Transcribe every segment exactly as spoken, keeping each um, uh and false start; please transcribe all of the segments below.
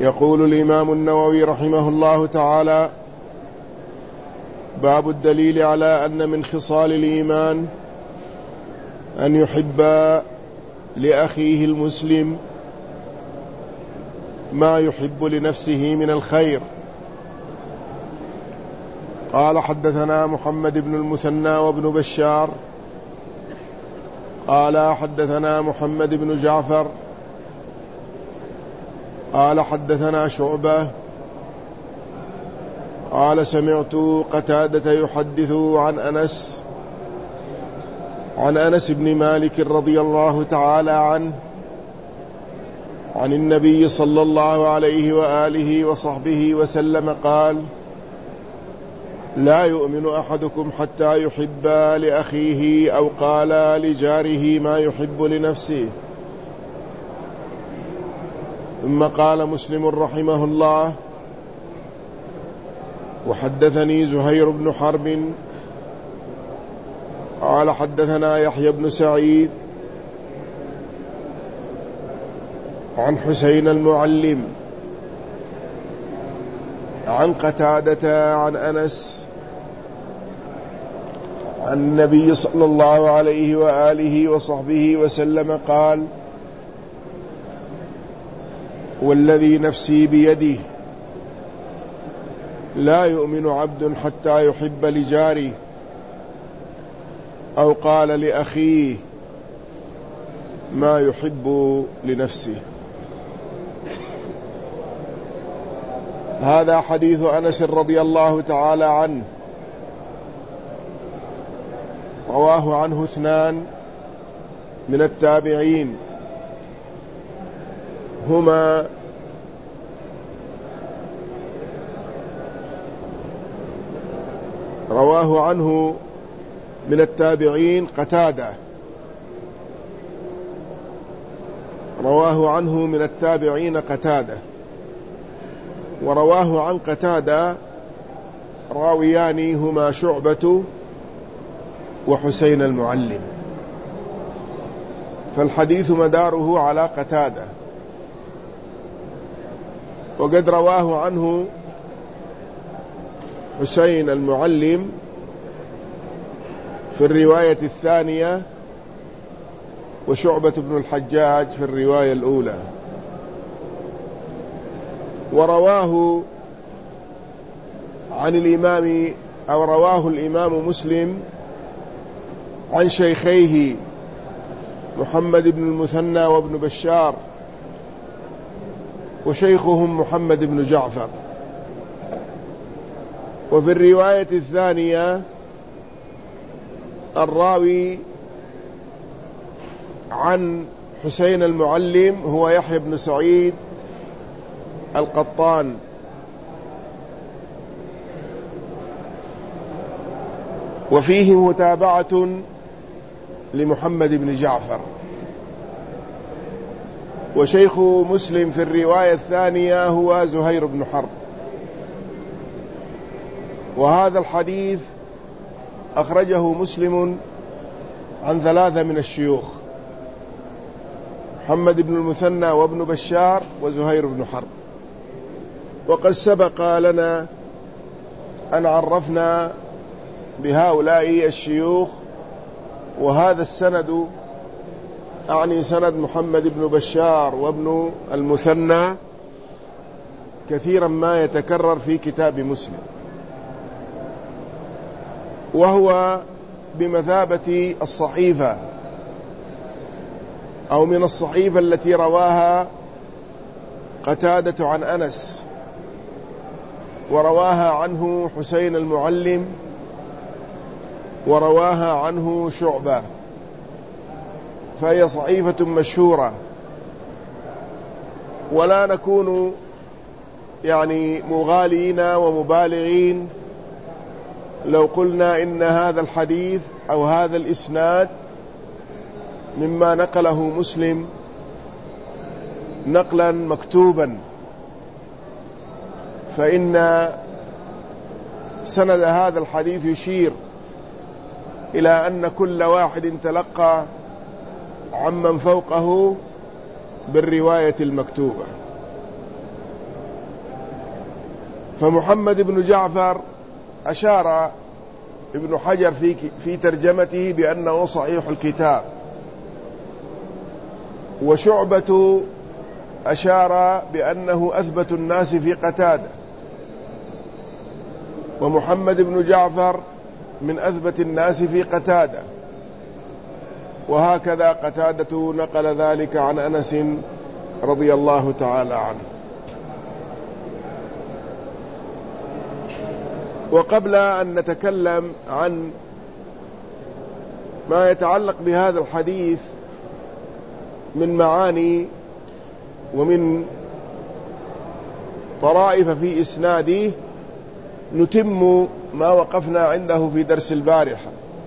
يقول الإمام النووي رحمه الله تعالى: باب الدليل على أن من خصال الإيمان أن يحب لأخيه المسلم ما يحب لنفسه من الخير. قال: حدثنا محمد بن المثنى وابن بشار قال: حدثنا محمد بن جعفر قال: حدثنا شعبة قال: سمعت قتادة يحدث عن أنس عن أنس بن مالك رضي الله تعالى عنه عن النبي صلى الله عليه وآله وصحبه وسلم قال: لا يؤمن أحدكم حتى يحب لأخيه أو قال لجاره ما يحب لنفسه. ثم قال مسلم رحمه الله: وحدثني زهير بن حرب قال: حدثنا يحيى بن سعيد عن حسين المعلم عن قتادة عن أنس عن النبي صلى الله عليه وآله وصحبه وسلم قال: والذي نفسي بيده لا يؤمن عبد حتى يحب لجاره أو قال لأخيه ما يحب لنفسه. هذا حديث أنس رضي الله تعالى عنه، رواه عنه اثنان من التابعين، هما رواه عنه من التابعين قتادة رواه عنه من التابعين قتادة ورواه عن قتادة راويان هما شعبة وحسين المعلم، فالحديث مداره على قتادة. وقد رواه عنه حسين المعلم في الرواية الثانية، وشعبة بن الحجاج في الرواية الأولى. ورواه عن الإمام أو رواه الإمام مسلم عن شيخيه محمد بن المثنى وابن بشار، وشيخهم محمد بن جعفر. وفي الرواية الثانية الراوي عن حسين المعلم هو يحيى بن سعيد القطان. وفيه متابعة لمحمد بن جعفر. وشيخ مسلم في الرواية الثانية هو زهير بن حرب. وهذا الحديث أخرجه مسلم عن ثلاثة من الشيوخ: محمد بن المثنى وابن بشار وزهير بن حرب. وقد سبق لنا أن عرفنا بهؤلاء الشيوخ، وهذا السند أعني سند محمد بن بشار وابن المثنى كثيرا ما يتكرر في كتاب مسلم، وهو بمثابة الصحيفة أو من الصحيفة التي رواها قتادة عن أنس ورواها عنه حسين المعلم ورواها عنه شعبة، فهي صحيفة مشهورة. ولا نكون يعني مغالين ومبالغين لو قلنا إن هذا الحديث أو هذا الإسناد مما نقله مسلم نقلا مكتوبا، فإن سند هذا الحديث يشير إلى أن كل واحد تلقى عمن فوقه بالرواية المكتوبة. فمحمد بن جعفر أشار ابن حجر في في ترجمته بأنه صحيح الكتاب، وشعبة أشار بأنه أثبت الناس في قتادة، ومحمد بن جعفر من أثبت الناس في قتادة، وهكذا قتادة نقل ذلك عن أنس رضي الله تعالى عنه. وقبل أن نتكلم عن ما يتعلق بهذا الحديث من معاني ومن طرائف في إسناده، نتم ما وقفنا عنده في درس البارحة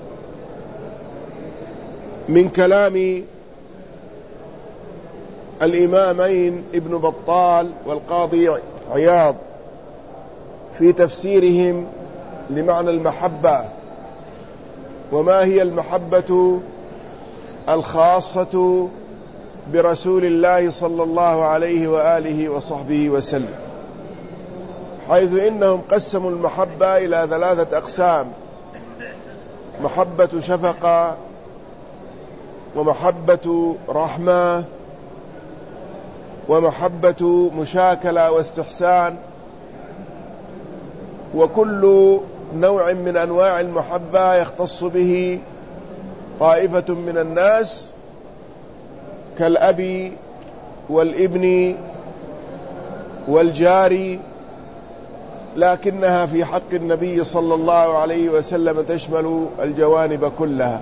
من كلام الإمامين ابن بطال والقاضي عياض في تفسيرهم لمعنى المحبة، وما هي المحبة الخاصة برسول الله صلى الله عليه وآله وصحبه وسلم، حيث إنهم قسموا المحبة إلى ثلاثة أقسام: محبة شفقة، ومحبة رحمة، ومحبة مشاكلة واستحسان. وكل نوع من أنواع المحبة يختص به طائفة من الناس كالأب والابن والجار، لكنها في حق النبي صلى الله عليه وسلم تشمل الجوانب كلها،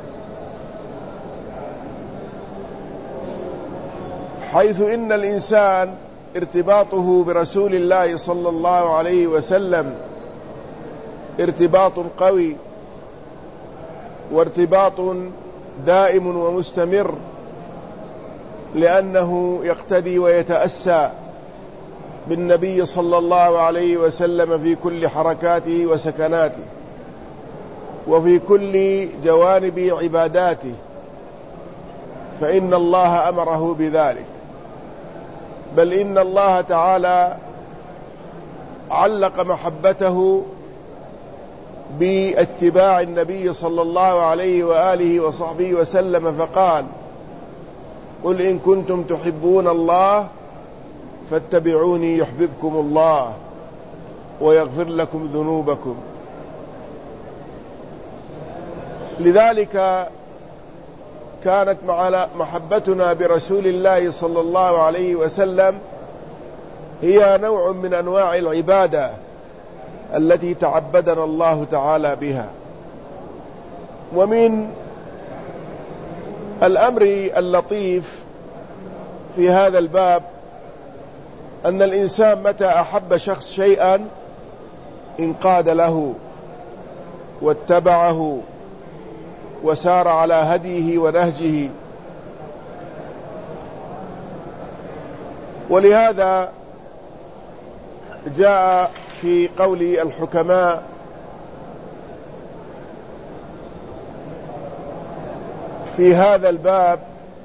حيث إن الإنسان ارتباطه برسول الله صلى الله عليه وسلم ارتباط قوي وارتباط دائم ومستمر، لأنه يقتدي ويتأسى بالنبي صلى الله عليه وسلم في كل حركاته وسكناته وفي كل جوانب عباداته، فإن الله أمره بذلك. بل إن الله تعالى علق محبته باتباع النبي صلى الله عليه وآله وصحبه وسلم، فقال: قل إن كنتم تحبون الله فاتبعوني يحببكم الله ويغفر لكم ذنوبكم. لذلك كانت محبتنا برسول الله صلى الله عليه وسلم هي نوع من أنواع العبادة التي تعبدنا الله تعالى بها. ومن الأمر اللطيف في هذا الباب أن الإنسان متى أحب شخص شيئا انقاد له واتبعه وسار على هديه ونهجه. ولهذا جاء في قول الحكماء: في هذا الباب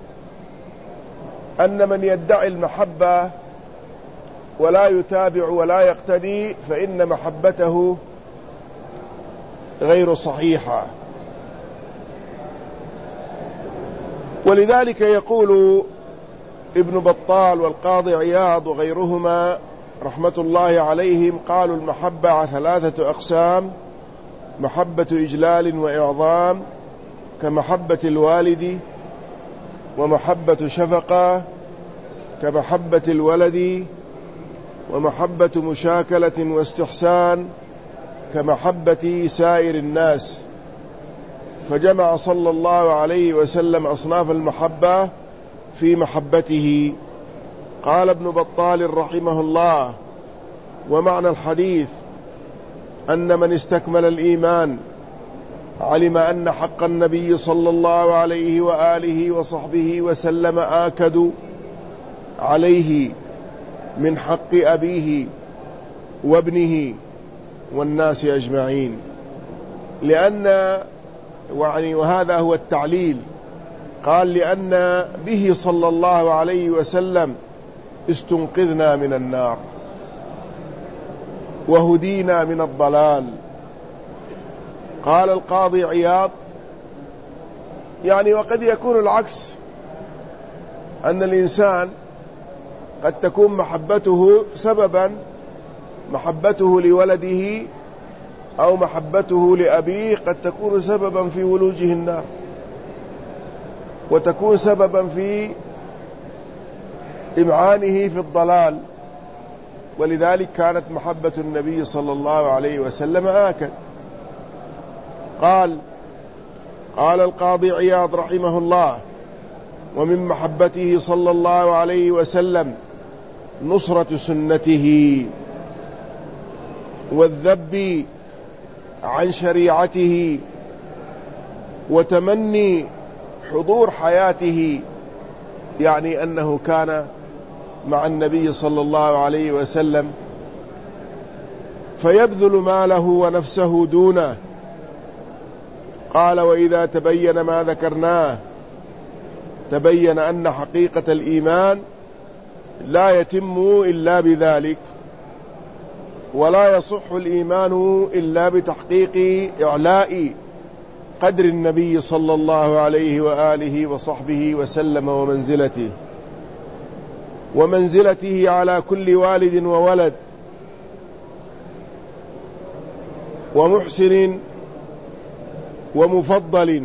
أن من يدعي المحبة ولا يتابع ولا يقتدي فإن محبته غير صحيحة. ولذلك يقول ابن بطال والقاضي عياض وغيرهما رحمة الله عليهم، قالوا: المحبة ثلاثة أقسام: محبة إجلال وإعظام كمحبة الوالد، ومحبة شفقة كمحبة الولد، ومحبة مشاكلة واستحسان كمحبة سائر الناس. فجمع صلى الله عليه وسلم أصناف المحبة في محبته. قال ابن بطال رحمه الله: ومعنى الحديث أن من استكمل الإيمان علم أن حق النبي صلى الله عليه وآله وصحبه وسلم آكد عليه من حق أبيه وابنه والناس أجمعين. لأن وهذا هو التعليل، قال: لأن به صلى الله عليه وسلم استنقذنا من النار. وهدينا من الضلال. قال القاضي عياض: يعني وقد يكون العكس، أن الإنسان قد تكون محبته سببا، محبته لولده أو محبته لأبيه قد تكون سببا في ولوجه النار، وتكون سببا في إمعانه في الضلال. ولذلك كانت محبة النبي صلى الله عليه وسلم آكد. قال قال القاضي عياض رحمه الله: ومن محبته صلى الله عليه وسلم نصرة سنته والذب عن شريعته وتمني حضور حياته، يعني أنه كان مع النبي صلى الله عليه وسلم فيبذل ماله ونفسه دونه. قال: وإذا تبين ما ذكرناه تبين أن حقيقة الإيمان لا يتم إلا بذلك، ولا يصح الإيمان إلا بتحقيق إعلاء قدر النبي صلى الله عليه وآله وصحبه وسلم ومنزلته ومنزلته على كل والد وولد ومحسن ومفضل.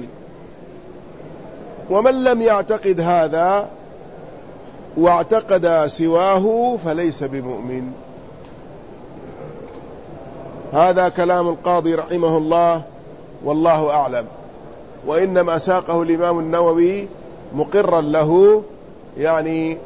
ومن لم يعتقد هذا واعتقد سواه فليس بمؤمن. هذا كلام القاضي رحمه الله والله أعلم، وإنما ساقه الإمام النووي مقرا له. يعني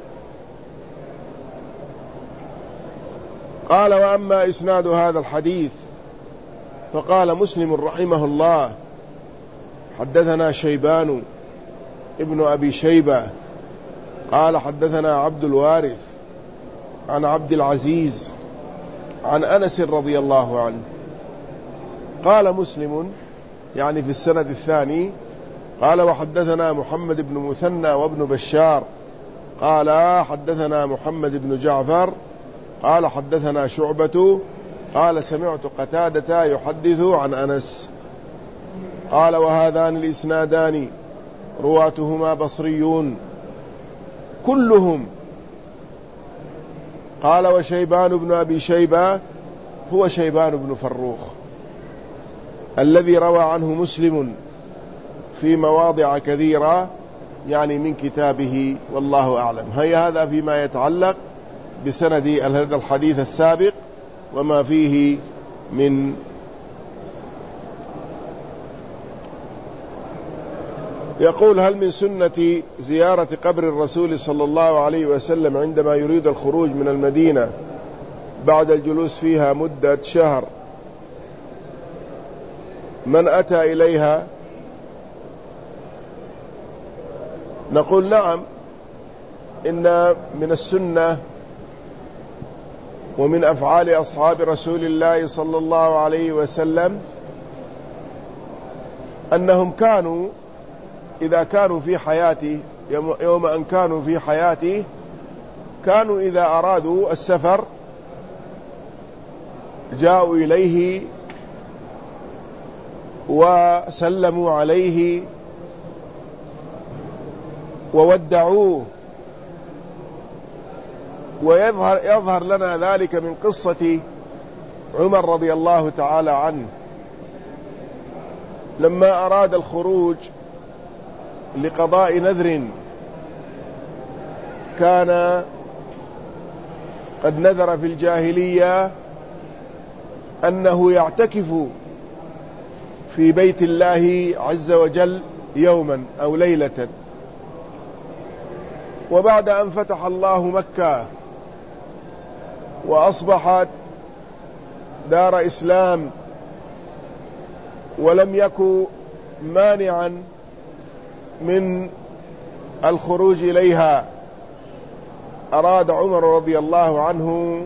قال: وأما إسناد هذا الحديث فقال مسلم رحمه الله: حدثنا شيبان ابن أبي شيبة قال حدثنا عبد الوارث عن عبد العزيز عن أنس رضي الله عنه. قال مسلم يعني في السند الثاني: قال: وحدثنا محمد بن مثنى وابن بشار قال حدثنا محمد بن جعفر قال حدثنا شعبة قال سمعت قتادة يحدث عن أنس. قال: وهذان الإسنادان رواتهما بصريون كلهم. قال: وشيبان بن أبي شيبة هو شيبان بن فروخ الذي روى عنه مسلم في مواضع كثيرة، يعني من كتابه، والله أعلم. هيا هذا فيما يتعلق بسند هذا الحديث السابق وما فيه من يقول: هل من سنة زيارة قبر الرسول صلى الله عليه وسلم عندما يريد الخروج من المدينة بعد الجلوس فيها مدة شهر من أتى إليها؟ نقول: نعم، إن من السنة ومن أفعال أصحاب رسول الله صلى الله عليه وسلم أنهم كانوا إذا كانوا في حياته، يوم أن كانوا في حياته، كانوا إذا أرادوا السفر جاءوا إليه وسلموا عليه وودعوه. ويظهر يظهر لنا ذلك من قصة عمر رضي الله تعالى عنه لما أراد الخروج لقضاء نذر، كان قد نذر في الجاهلية أنه يعتكف في بيت الله عز وجل يوما أو ليلة. وبعد أن فتح الله مكة وأصبحت دار إسلام ولم يكن مانعا من الخروج إليها، أراد عمر رضي الله عنه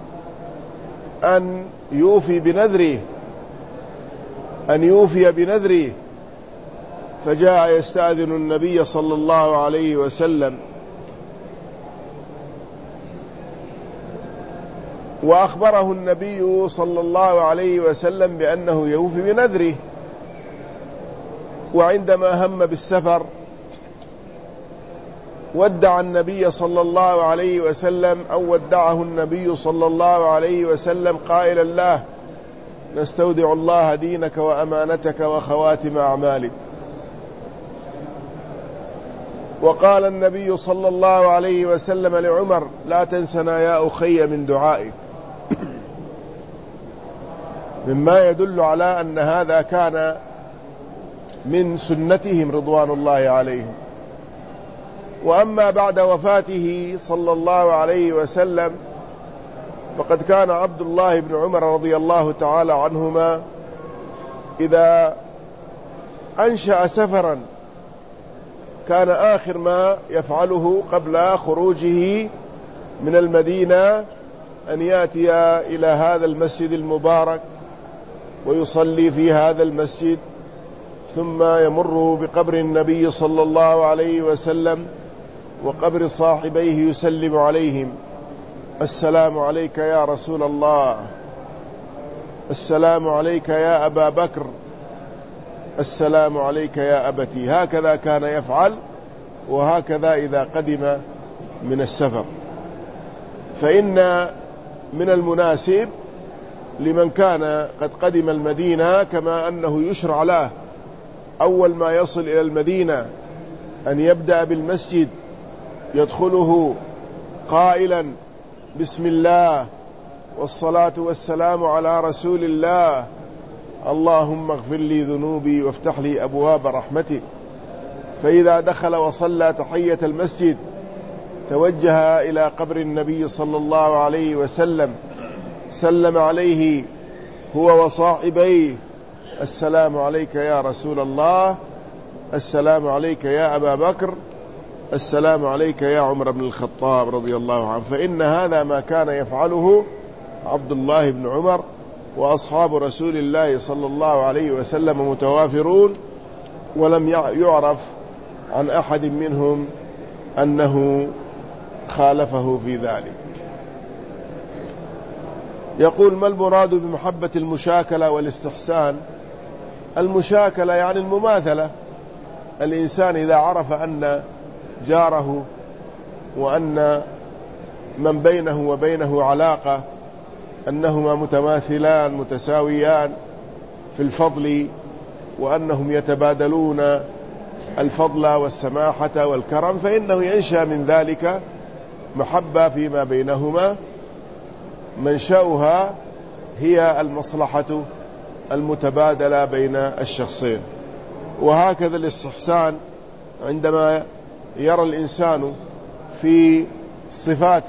أن يوفي بنذره أن يوفي بنذره فجاء يستأذن النبي صلى الله عليه وسلم وأخبره النبي صلى الله عليه وسلم بأنه يوفي بنذره. وعندما هم بالسفر ودع النبي صلى الله عليه وسلم أو ودعه النبي صلى الله عليه وسلم قائلا له: نستودع الله دينك وأمانتك وخواتم أعمالك. وقال النبي صلى الله عليه وسلم لعمر: لا تنسنا يا أخي من دعائك، مما يدل على أن هذا كان من سنتهم رضوان الله عليهم. وأما بعد وفاته صلى الله عليه وسلم فقد كان عبد الله بن عمر رضي الله تعالى عنهما إذا أنشأ سفرا كان آخر ما يفعله قبل خروجه من المدينة أن يأتي إلى هذا المسجد المبارك ويصلي في هذا المسجد، ثم يمر بقبر النبي صلى الله عليه وسلم وقبر صاحبيه يسلم عليهم: السلام عليك يا رسول الله، السلام عليك يا أبا بكر، السلام عليك يا أبتي. هكذا كان يفعل، وهكذا إذا قدم من السفر. فإن من المناسب لمن كان قد قدم المدينة، كما أنه يشرع له أول ما يصل إلى المدينة أن يبدأ بالمسجد يدخله قائلا: بسم الله والصلاة والسلام على رسول الله، اللهم اغفر لي ذنوبي وافتح لي أبواب رحمتك. فإذا دخل وصلى تحية المسجد توجه إلى قبر النبي صلى الله عليه وسلم، سلم عليه هو وصاحبيه: السلام عليك يا رسول الله، السلام عليك يا أبا بكر، السلام عليك يا عمر بن الخطاب رضي الله عنه. فإن هذا ما كان يفعله عبد الله بن عمر، وأصحاب رسول الله صلى الله عليه وسلم متوافرون، ولم يعرف عن أحد منهم أنه خالفه في ذلك. يقول: ما المراد بمحبة المشاكلة والاستحسان؟ المشاكلة يعني المماثلة. الإنسان إذا عرف أن جاره وأن من بينه وبينه علاقة أنهما متماثلان متساويان في الفضل، وأنهم يتبادلون الفضل والسماحة والكرم، فإنه ينشأ من ذلك محبة فيما بينهما منشأها هي المصلحة المتبادلة بين الشخصين. وهكذا الاستحسان عندما يرى الإنسان في صفات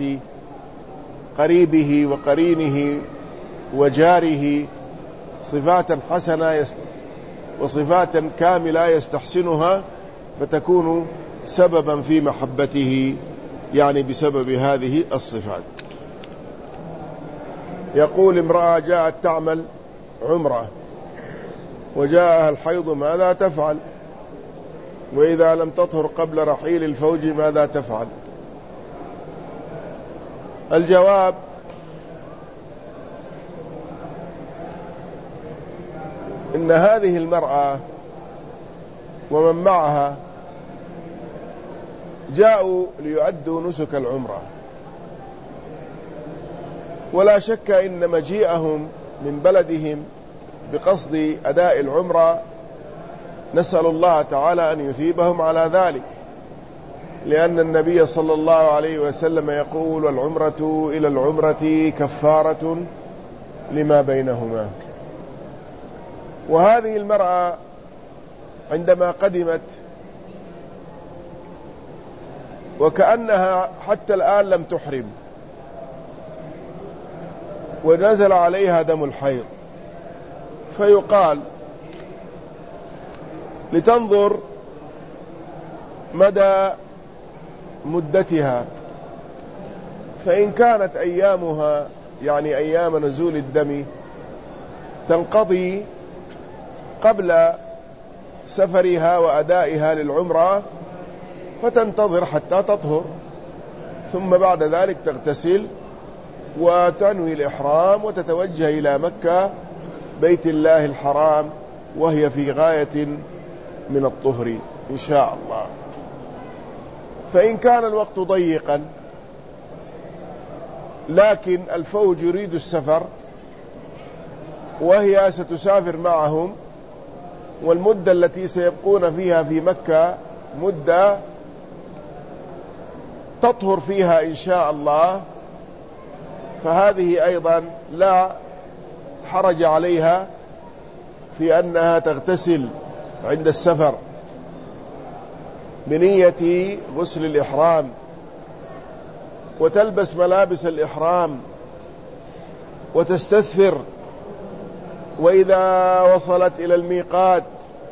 قريبه وقرينه وجاره صفات حسنة وصفات كاملة يستحسنها، فتكون سببا في محبته، يعني بسبب هذه الصفات. يقول: امرأة جاءت تعمل عمرة وجاءها الحيض، ماذا تفعل؟ وإذا لم تطهر قبل رحيل الفوج ماذا تفعل؟ الجواب: إن هذه المرأة ومن معها جاءوا ليؤدوا نسك العمرة، ولا شك إن مجيئهم من بلدهم بقصد أداء العمرة نسأل الله تعالى أن يثيبهم على ذلك، لأن النبي صلى الله عليه وسلم يقول: العمرة إلى العمرة كفارة لما بينهما. وهذه المرأة عندما قدمت وكأنها حتى الآن لم تحرم، ونزل عليها دم الحيض، فيقال لتنظر مدى مدتها، فإن كانت أيامها يعني أيام نزول الدم تنقضي قبل سفرها وأدائها للعمرة، فتنتظر حتى تطهر، ثم بعد ذلك تغتسل وتنوي الإحرام وتتوجه إلى مكة بيت الله الحرام، وهي في غاية من الطهر إن شاء الله. فإن كان الوقت ضيقا لكن الفوج يريد السفر وهي ستسافر معهم، والمدة التي سيبقون فيها في مكة مدة تطهر فيها إن شاء الله، فهذه أيضا لا حرج عليها في أنها تغتسل عند السفر بنية غسل الإحرام، وتلبس ملابس الإحرام وتستثفر، وإذا وصلت إلى الميقات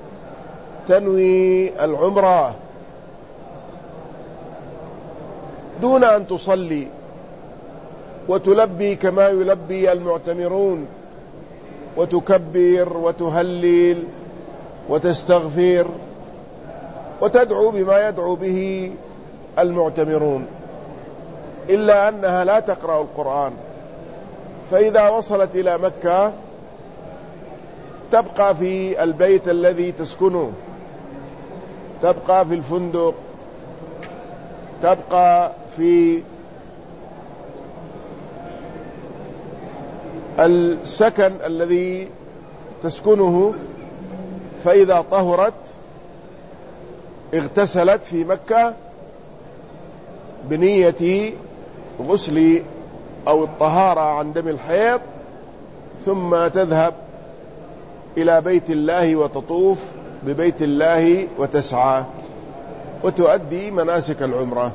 تنوي العمرة دون أن تصلي، وتلبي كما يلبي المعتمرون، وتكبر وتهلل وتستغفر وتدعو بما يدعو به المعتمرون، إلا أنها لا تقرأ القرآن. فإذا وصلت إلى مكة تبقى في البيت الذي تسكنه، تبقى في الفندق، تبقى في السكن الذي تسكنه، فإذا طهرت اغتسلت في مكة بنية غسل أو الطهارة عن دم الحيض، ثم تذهب إلى بيت الله وتطوف ببيت الله وتسعى وتؤدي مناسك العمرة.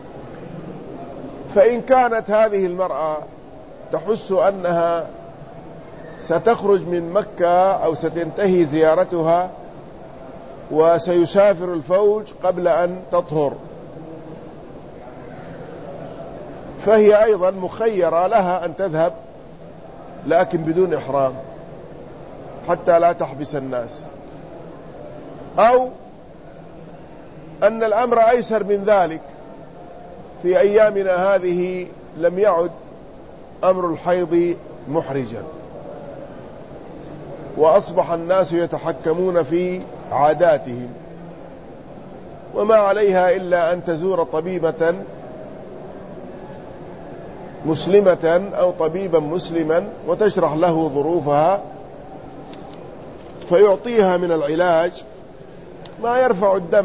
فإن كانت هذه المرأة تحس أنها ستخرج من مكة أو ستنتهي زيارتها وسيسافر الفوج قبل أن تطهر، فهي أيضا مخيرة لها أن تذهب لكن بدون إحرام حتى لا تحبس الناس، أو أن الأمر أيسر من ذلك. في أيامنا هذه لم يعد أمر الحيض محرجا، وأصبح الناس يتحكمون في عاداتهم، وما عليها إلا أن تزور طبيبة مسلمة أو طبيبا مسلما وتشرح له ظروفها، فيعطيها من العلاج ما يرفع الدم،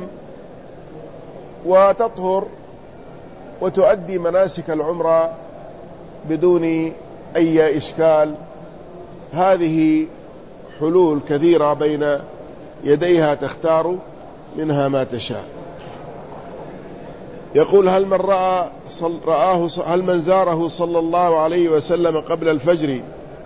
وتطهر وتؤدي مناسك العمرة بدون أي إشكال. هذه حلول كثيرة بين يديها تختار منها ما تشاء. يقول: هل من رأى رآه هل من زاره صلى الله عليه وسلم قبل الفجر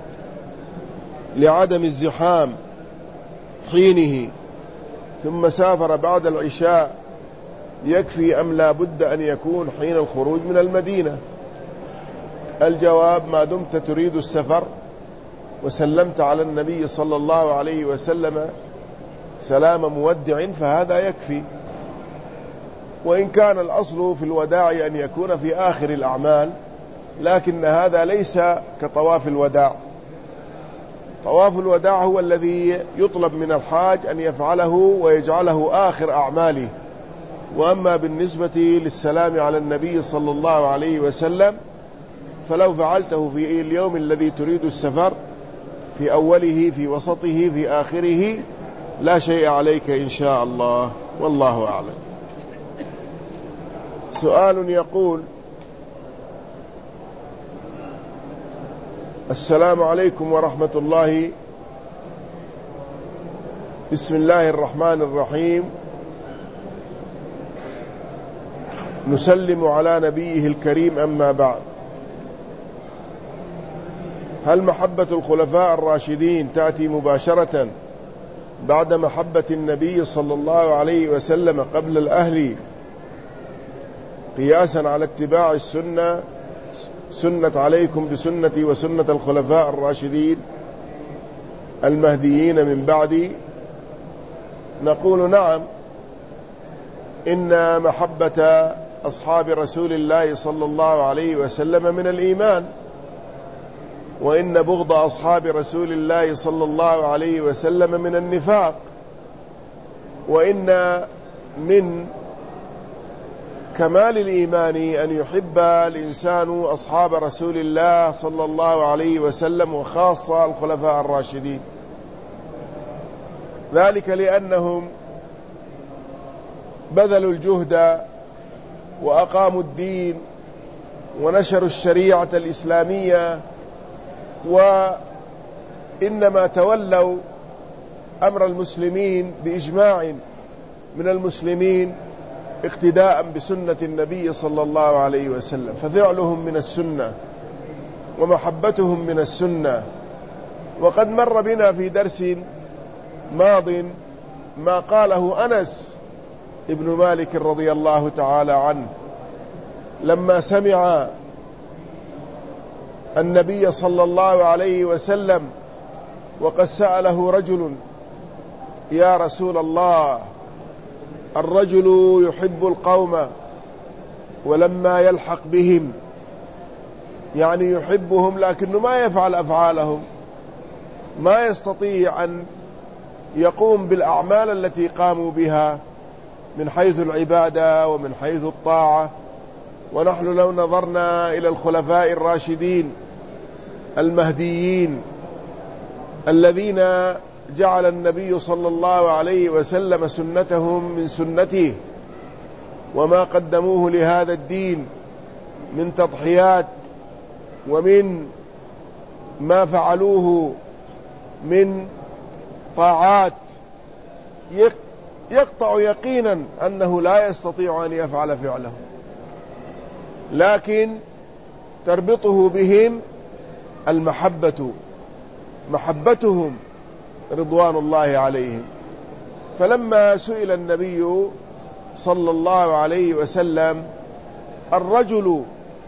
لعدم الزحام حينه ثم سافر بعد العشاء يكفي أم لا بد أن يكون حين الخروج من المدينة؟ الجواب: ما دمت تريد السفر وسلمت على النبي صلى الله عليه وسلم سلام مودع فهذا يكفي. وإن كان الأصل في الوداع أن يكون في آخر الأعمال، لكن هذا ليس كطواف الوداع. طواف الوداع هو الذي يطلب من الحاج أن يفعله ويجعله آخر أعماله. وأما بالنسبة للسلام على النبي صلى الله عليه وسلم فلو فعلته في اليوم الذي تريد السفر، في أوله في وسطه في آخره، لا شيء عليك إن شاء الله، والله أعلم. سؤال يقول: السلام عليكم ورحمة الله، بسم الله الرحمن الرحيم، نسلم على نبيه الكريم، أما بعد، هل محبة الخلفاء الراشدين تأتي مباشرة بعد محبة النبي صلى الله عليه وسلم قبل الأهل قياسا على اتباع السنة سنة عليكم بسنتي وسنة الخلفاء الراشدين المهديين من بعدي؟ نقول: نعم، إن محبة أصحاب رسول الله صلى الله عليه وسلم من الإيمان، وإن بغض أصحاب رسول الله صلى الله عليه وسلم من النفاق، وإن من كمال الإيمان أن يحب الإنسان أصحاب رسول الله صلى الله عليه وسلم، وخاصة الخلفاء الراشدين، ذلك لأنهم بذلوا الجهد وأقاموا الدين ونشروا الشريعة الإسلامية، وإنما تولوا أمر المسلمين بإجماع من المسلمين اقتداء بسنة النبي صلى الله عليه وسلم، ففعلهم من السنة ومحبتهم من السنة. وقد مر بنا في درس ماض ما قاله أنس ابن مالك رضي الله تعالى عنه لما سمع النبي صلى الله عليه وسلم وقد سأله رجل: يا رسول الله، الرجل يحب القوم ولما يلحق بهم، يعني يحبهم لكنه ما يفعل أفعالهم، ما يستطيع أن يقوم بالأعمال التي قاموا بها من حيث العبادة ومن حيث الطاعة. ونحن لو نظرنا إلى الخلفاء الراشدين المهديين الذين جعل النبي صلى الله عليه وسلم سنتهم من سنته، وما قدموه لهذا الدين من تضحيات ومن ما فعلوه من طاعات، يقطع يقينا أنه لا يستطيع أن يفعل فعله، لكن تربطه بهم المحبة، محبتهم رضوان الله عليهم. فلما سئل النبي صلى الله عليه وسلم: الرجل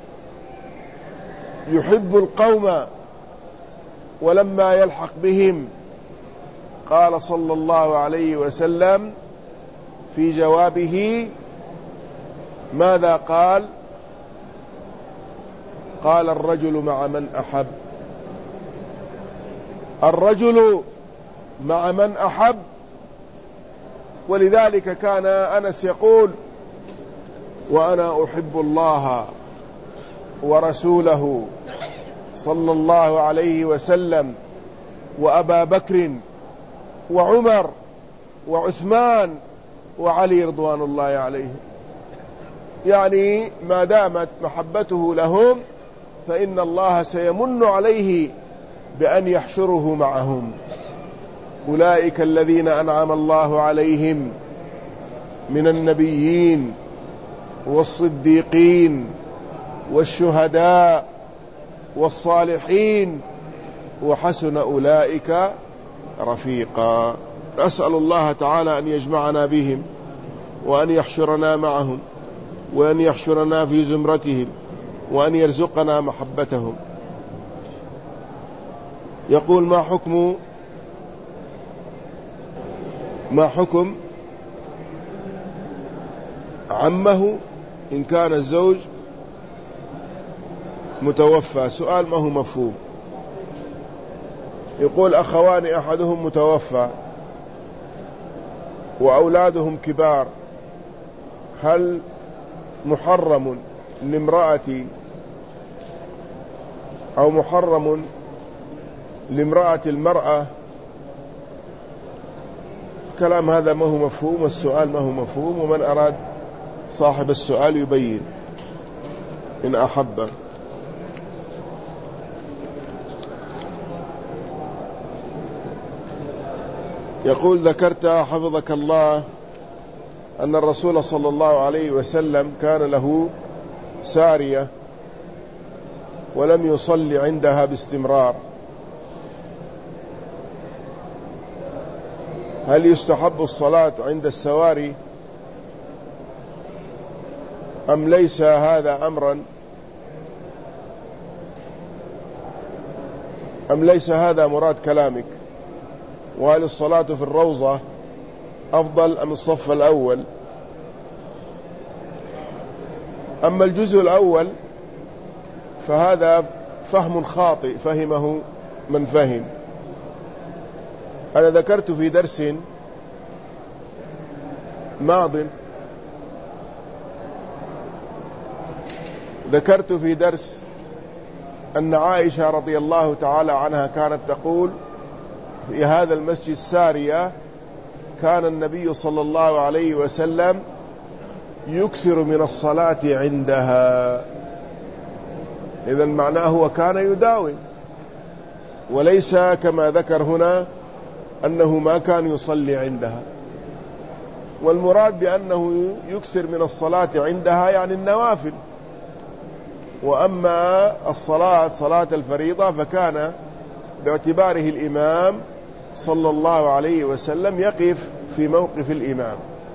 يحب القوم ولما يلحق بهم، قال صلى الله عليه وسلم في جوابه ماذا قال؟ قال: الرجل مع من أحب. الرجل مع من أحب. ولذلك كان أنس يقول: وأنا أحب الله ورسوله صلى الله عليه وسلم وأبا بكر وعمر وعثمان وعلي رضوان الله عليهم. يعني ما دامت محبته لهم فإن الله سيمن عليه بأن يحشره معهم. أولئك الذين أنعم الله عليهم من النبيين والصديقين والشهداء والصالحين وحسن أولئك رفيقا. نسأل الله تعالى أن يجمعنا بهم وأن يحشرنا معهم وأن يحشرنا في زمرتهم وأن يرزقنا محبتهم. يقول: ما حكم ما حكم عمه إن كان الزوج متوفى؟ سؤال ما هو مفهوم. يقول: أخوان أحدهم متوفى وأولادهم كبار، هل محرم لامرأتي أو محرم لامرأة المرأة؟ كلام هذا ما هو مفهوم، والسؤال ما هو مفهوم، ومن أراد صاحب السؤال يبين إن أحب. يقول: ذكرت حفظك الله أن الرسول صلى الله عليه وسلم كان له سارية ولم يصلي عندها باستمرار، هل يستحب الصلاة عند السواري أم ليس هذا أمرا أم ليس هذا مراد كلامك؟ وهل الصلاة في الروضة أفضل أم الصف الأول؟ أما الجزء الأول فهذا فهم خاطئ فهمه من فهم. أنا ذكرت في درس ماض ذكرت في درس أن عائشة رضي الله تعالى عنها كانت تقول في هذا المسجد سارية كان النبي صلى الله عليه وسلم يكثر من الصلاة عندها. إذن معناه هو كان يداوم، وليس كما ذكر هنا أنه ما كان يصلي عندها. والمراد بأنه يكثر من الصلاة عندها يعني النوافل، وأما الصلاة صلاة الفريضة فكان باعتباره الإمام صلى الله عليه وسلم يقف في موقف الإمام.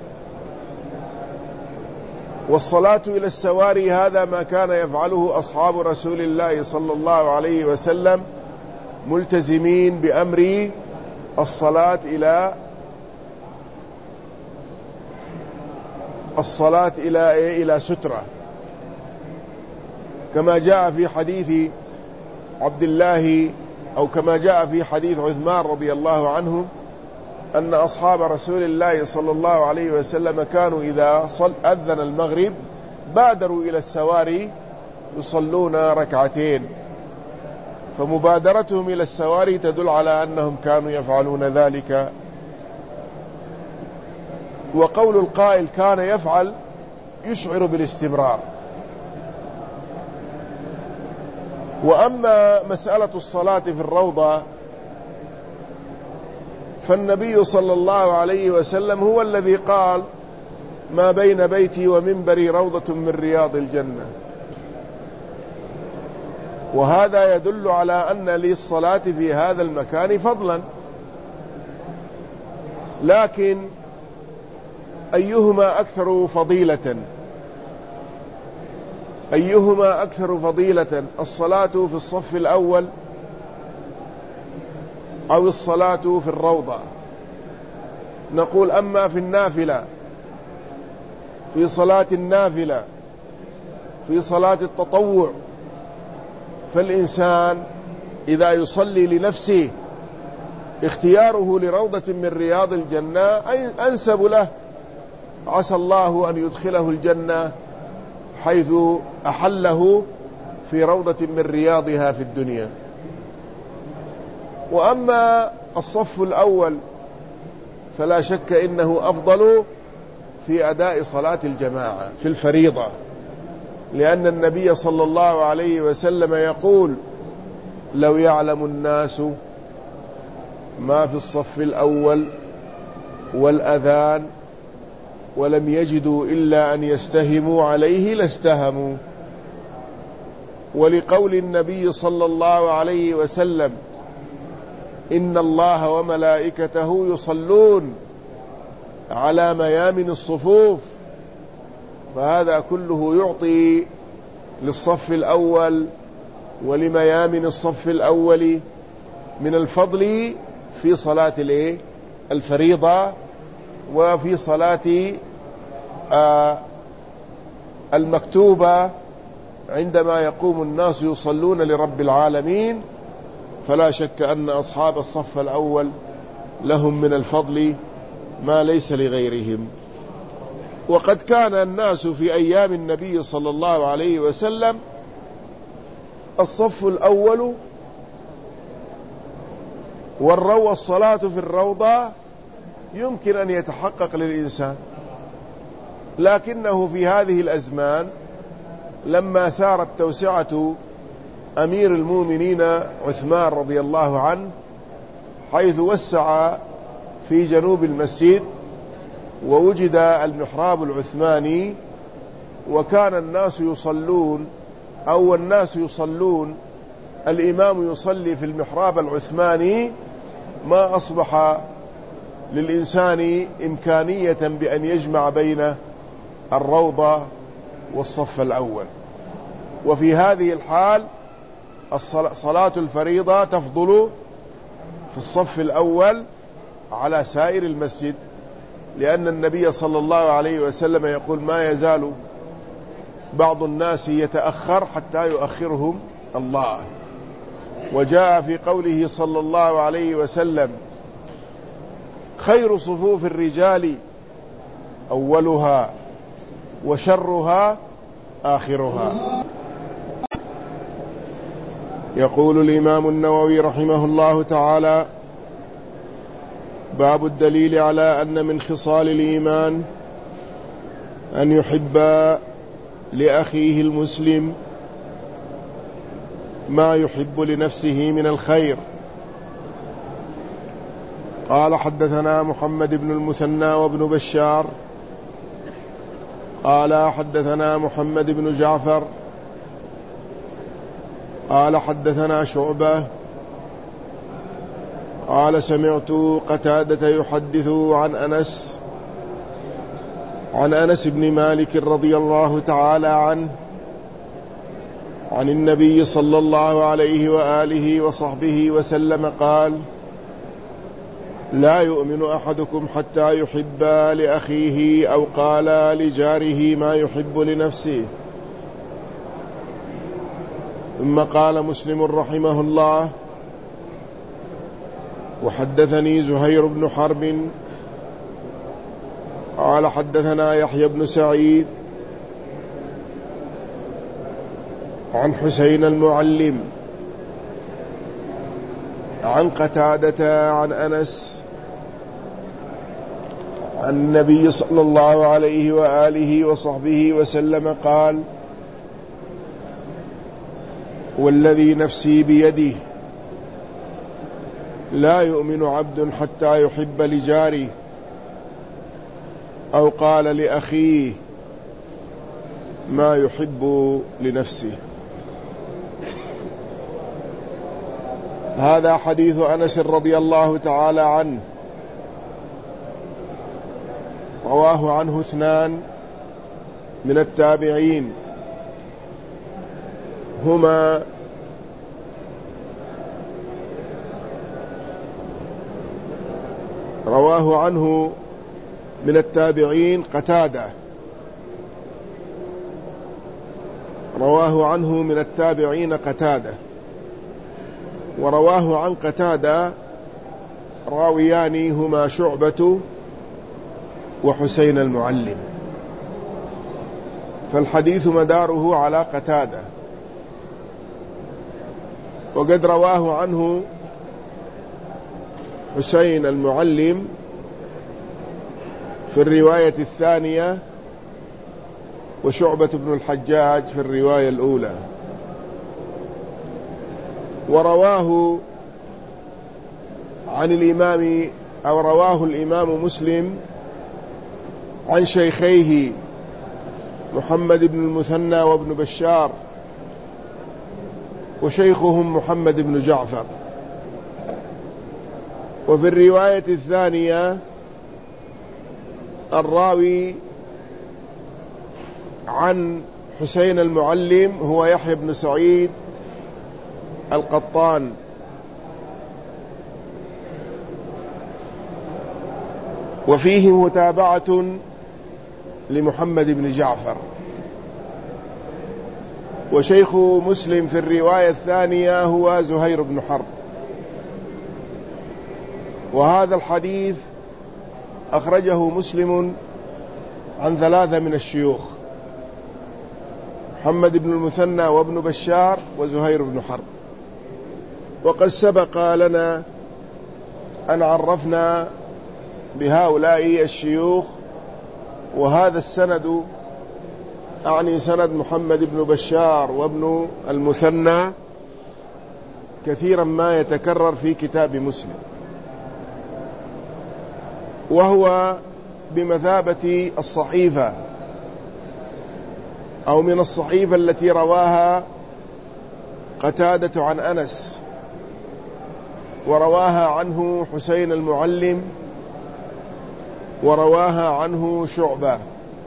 والصلاة إلى السواري هذا ما كان يفعله أصحاب رسول الله صلى الله عليه وسلم ملتزمين بأمر الصلاة إلى الصلاة إلى إلى سترة، كما جاء في حديث عبد الله أو كما جاء في حديث عثمان رضي الله عنه أن أصحاب رسول الله صلى الله عليه وسلم كانوا إذا صل أذن المغرب بادروا إلى السواري يصلون ركعتين، فمبادرتهم إلى السواري تدل على أنهم كانوا يفعلون ذلك. وقول القائل كان يفعل يشعر بالاستمرار. وأما مسألة الصلاة في الروضة فالنبي صلى الله عليه وسلم هو الذي قال ما بين بيتي ومنبري روضة من رياض الجنة، وهذا يدل على أن للصلاة في هذا المكان فضلا. لكن أيهما أكثر فضيلة أيهما أكثر فضيلة الصلاة في الصف الأول أو الصلاة في الروضة؟ نقول أما في النافلة، في صلاة النافلة، في صلاة التطوع، فالإنسان إذا يصلي لنفسه اختياره لروضة من رياض الجنة أنسب له، عسى الله أن يدخله الجنة حيث أحله في روضة من رياضها في الدنيا. وأما الصف الأول فلا شك إنه أفضل في أداء صلاة الجماعة في الفريضة، لأن النبي صلى الله عليه وسلم يقول لو يعلم الناس ما في الصف الأول والأذان ولم يجدوا إلا أن يستهموا عليه لاستهموا. ولقول النبي صلى الله عليه وسلم إن الله وملائكته يصلون على ميامن الصفوف، فهذا كله يعطي للصف الأول ولميامن الصف الأول من الفضل في صلاة الفريضة وفي صلاة المكتوبة عندما يقوم الناس يصلون لرب العالمين. فلا شك أن أصحاب الصف الأول لهم من الفضل ما ليس لغيرهم. وقد كان الناس في أيام النبي صلى الله عليه وسلم الصف الأول والروى الصلاة في الروضة يمكن أن يتحقق للإنسان، لكنه في هذه الأزمان لما سارت توسعة أمير المؤمنين عثمان رضي الله عنه حيث وسع في جنوب المسجد ووجد المحراب العثماني، وكان الناس يصلون أو الناس يصلون الإمام يصلي في المحراب العثماني، ما أصبح للإنسان إمكانية بأن يجمع بين الروضة والصف الأول. وفي هذه الحال صلاة الفريضة تفضل في الصف الأول على سائر المسجد، لأن النبي صلى الله عليه وسلم يقول ما يزال بعض الناس يتأخر حتى يؤخرهم الله. وجاء في قوله صلى الله عليه وسلم: خير صفوف الرجال أولها وشرها آخرها. يقول الإمام النووي رحمه الله تعالى: باب الدليل على أن من خصال الإيمان أن يحب لأخيه المسلم ما يحب لنفسه من الخير. قال: حدثنا محمد بن المثنى وابن بشار قال: حدثنا محمد بن جعفر قال: حدثنا شعبة قال: سمعت قتادة يحدث عن أنس عن أنس بن مالك رضي الله تعالى عنه عن النبي صلى الله عليه وآله وصحبه وسلم قال: لا يؤمن أحدكم حتى يحب لأخيه أو قال لجاره ما يحب لنفسه. ثم قال مسلم رحمه الله: وحدثني زهير بن حرب قال: حدثنا يحيى بن سعيد عن حسين المعلم عن قتادة عن أنس عن النبي صلى الله عليه وآله وصحبه وسلم قال: والذي نفسي بيده لا يؤمن عبد حتى يحب لجاره أو قال لأخيه ما يحب لنفسه. هذا حديث أنس رضي الله تعالى عنه، رواه عنه اثنان من التابعين، هما رواه عنه من التابعين قتادة رواه عنه من التابعين قتادة ورواه عن قتادة راويان هما شعبة وحسين المعلم، فالحديث مداره على قتادة. وقد رواه عنه حسين المعلم في الرواية الثانية وشعبة بن الحجاج في الرواية الأولى. ورواه عن الإمام أو رواه الإمام مسلم عن شيخيه محمد بن المثنى وابن بشار، وشيخهم محمد بن جعفر. وفي الرواية الثانية الراوي عن حسين المعلم هو يحيى بن سعيد القطان. وفيه متابعة لمحمد بن جعفر. وشيخ مسلم في الرواية الثانية هو زهير بن حرب. وهذا الحديث أخرجه مسلم عن ثلاثة من الشيوخ: محمد بن المثنى وابن بشار وزهير بن حرب. وقد سبق لنا أن عرفنا بهؤلاء الشيوخ، وهذا السند أعني سند محمد بن بشار وابن المثنى كثيرا ما يتكرر في كتاب مسلم، وهو بمثابة الصحيفة أو من الصحيفة التي رواها قتادة عن أنس ورواها عنه حسين المعلم ورواها عنه شعبة،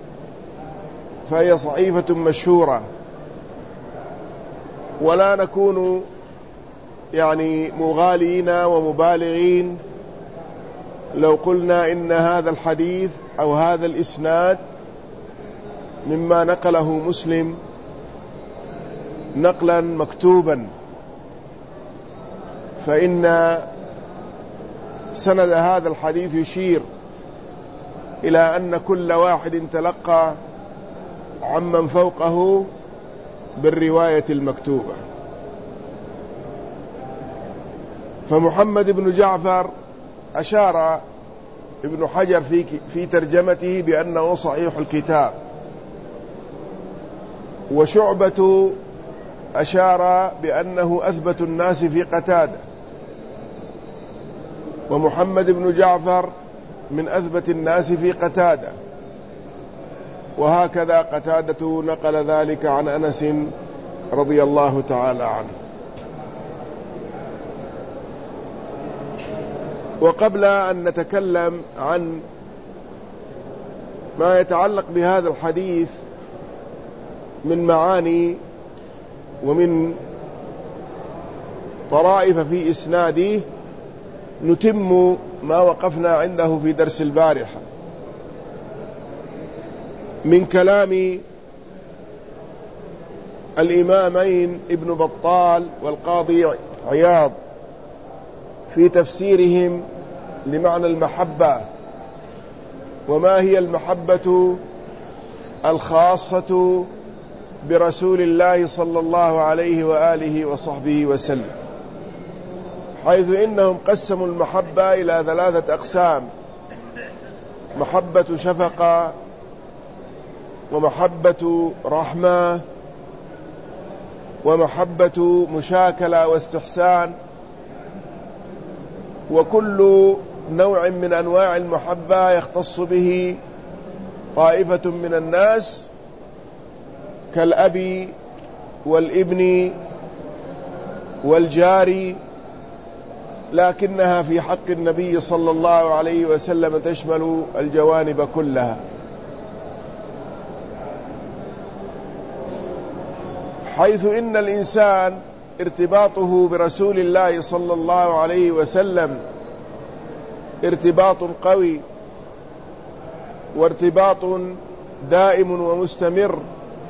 فهي صحيفة مشهورة. ولا نكون يعني مغالين ومبالغين لو قلنا إن هذا الحديث أو هذا الإسناد مما نقله مسلم نقلا مكتوبا، فإن سند هذا الحديث يشير إلى أن كل واحد تلقى عمن فوقه بالرواية المكتوبة. فمحمد بن جعفر أشار ابن حجر في في ترجمته بأنه صحيح الكتاب، وشعبة أشار بأنه أثبت الناس في قتادة، ومحمد بن جعفر من أثبت الناس في قتادة، وهكذا قتادة نقل ذلك عن أنس رضي الله تعالى عنه. وقبل أن نتكلم عن ما يتعلق بهذا الحديث من معاني ومن طرائف في إسناده، نتم ما وقفنا عنده في درس البارحة من كلام الإمامين ابن بطال والقاضي عياض في تفسيرهم لمعنى المحبة، وما هي المحبة الخاصة برسول الله صلى الله عليه وآله وصحبه وسلم، حيث إنهم قسموا المحبة إلى ثلاثة أقسام: محبة شفقة، ومحبة رحمة، ومحبة مشاكلة واستحسان. وكل نوع من أنواع المحبة يختص به طائفة من الناس كالأب والابن والجار، لكنها في حق النبي صلى الله عليه وسلم تشمل الجوانب كلها، حيث إن الإنسان ارتباطه برسول الله صلى الله عليه وسلم ارتباط قوي وارتباط دائم ومستمر،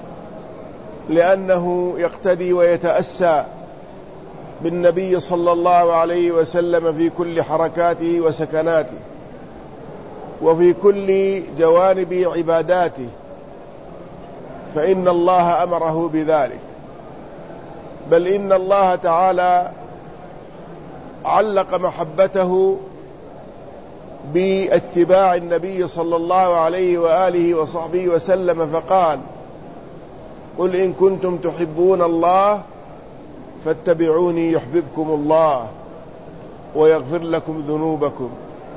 لأنه يقتدي ويتأسى بالنبي صلى الله عليه وسلم في كل حركاته وسكناته وفي كل جوانب عباداته، فإن الله أمره بذلك. بل إن الله تعالى علق محبته باتباع النبي صلى الله عليه وآله وصحبه وسلم، فقال: قل إن كنتم تحبون الله فاتبعوني يحببكم الله ويغفر لكم ذنوبكم.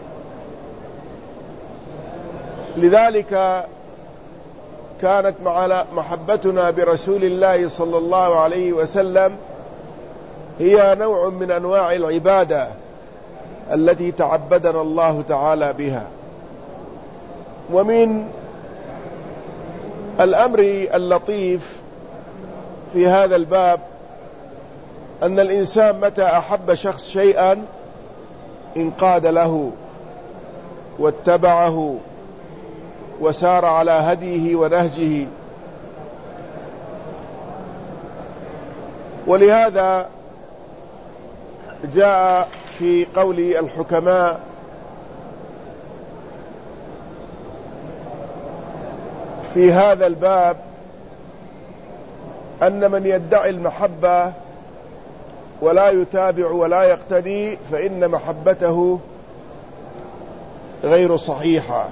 لذلك كانت محبتنا برسول الله صلى الله عليه وسلم هي نوع من أنواع العبادة التي تعبدنا الله تعالى بها. ومن الأمر اللطيف في هذا الباب أن الإنسان متى أحب شخص شيئا انقاد له واتبعه وسار على هديه ونهجه. ولهذا جاء في قول الحكماء: في هذا الباب أن من يدعي المحبة ولا يتابع ولا يقتدي فإن محبته غير صحيحة.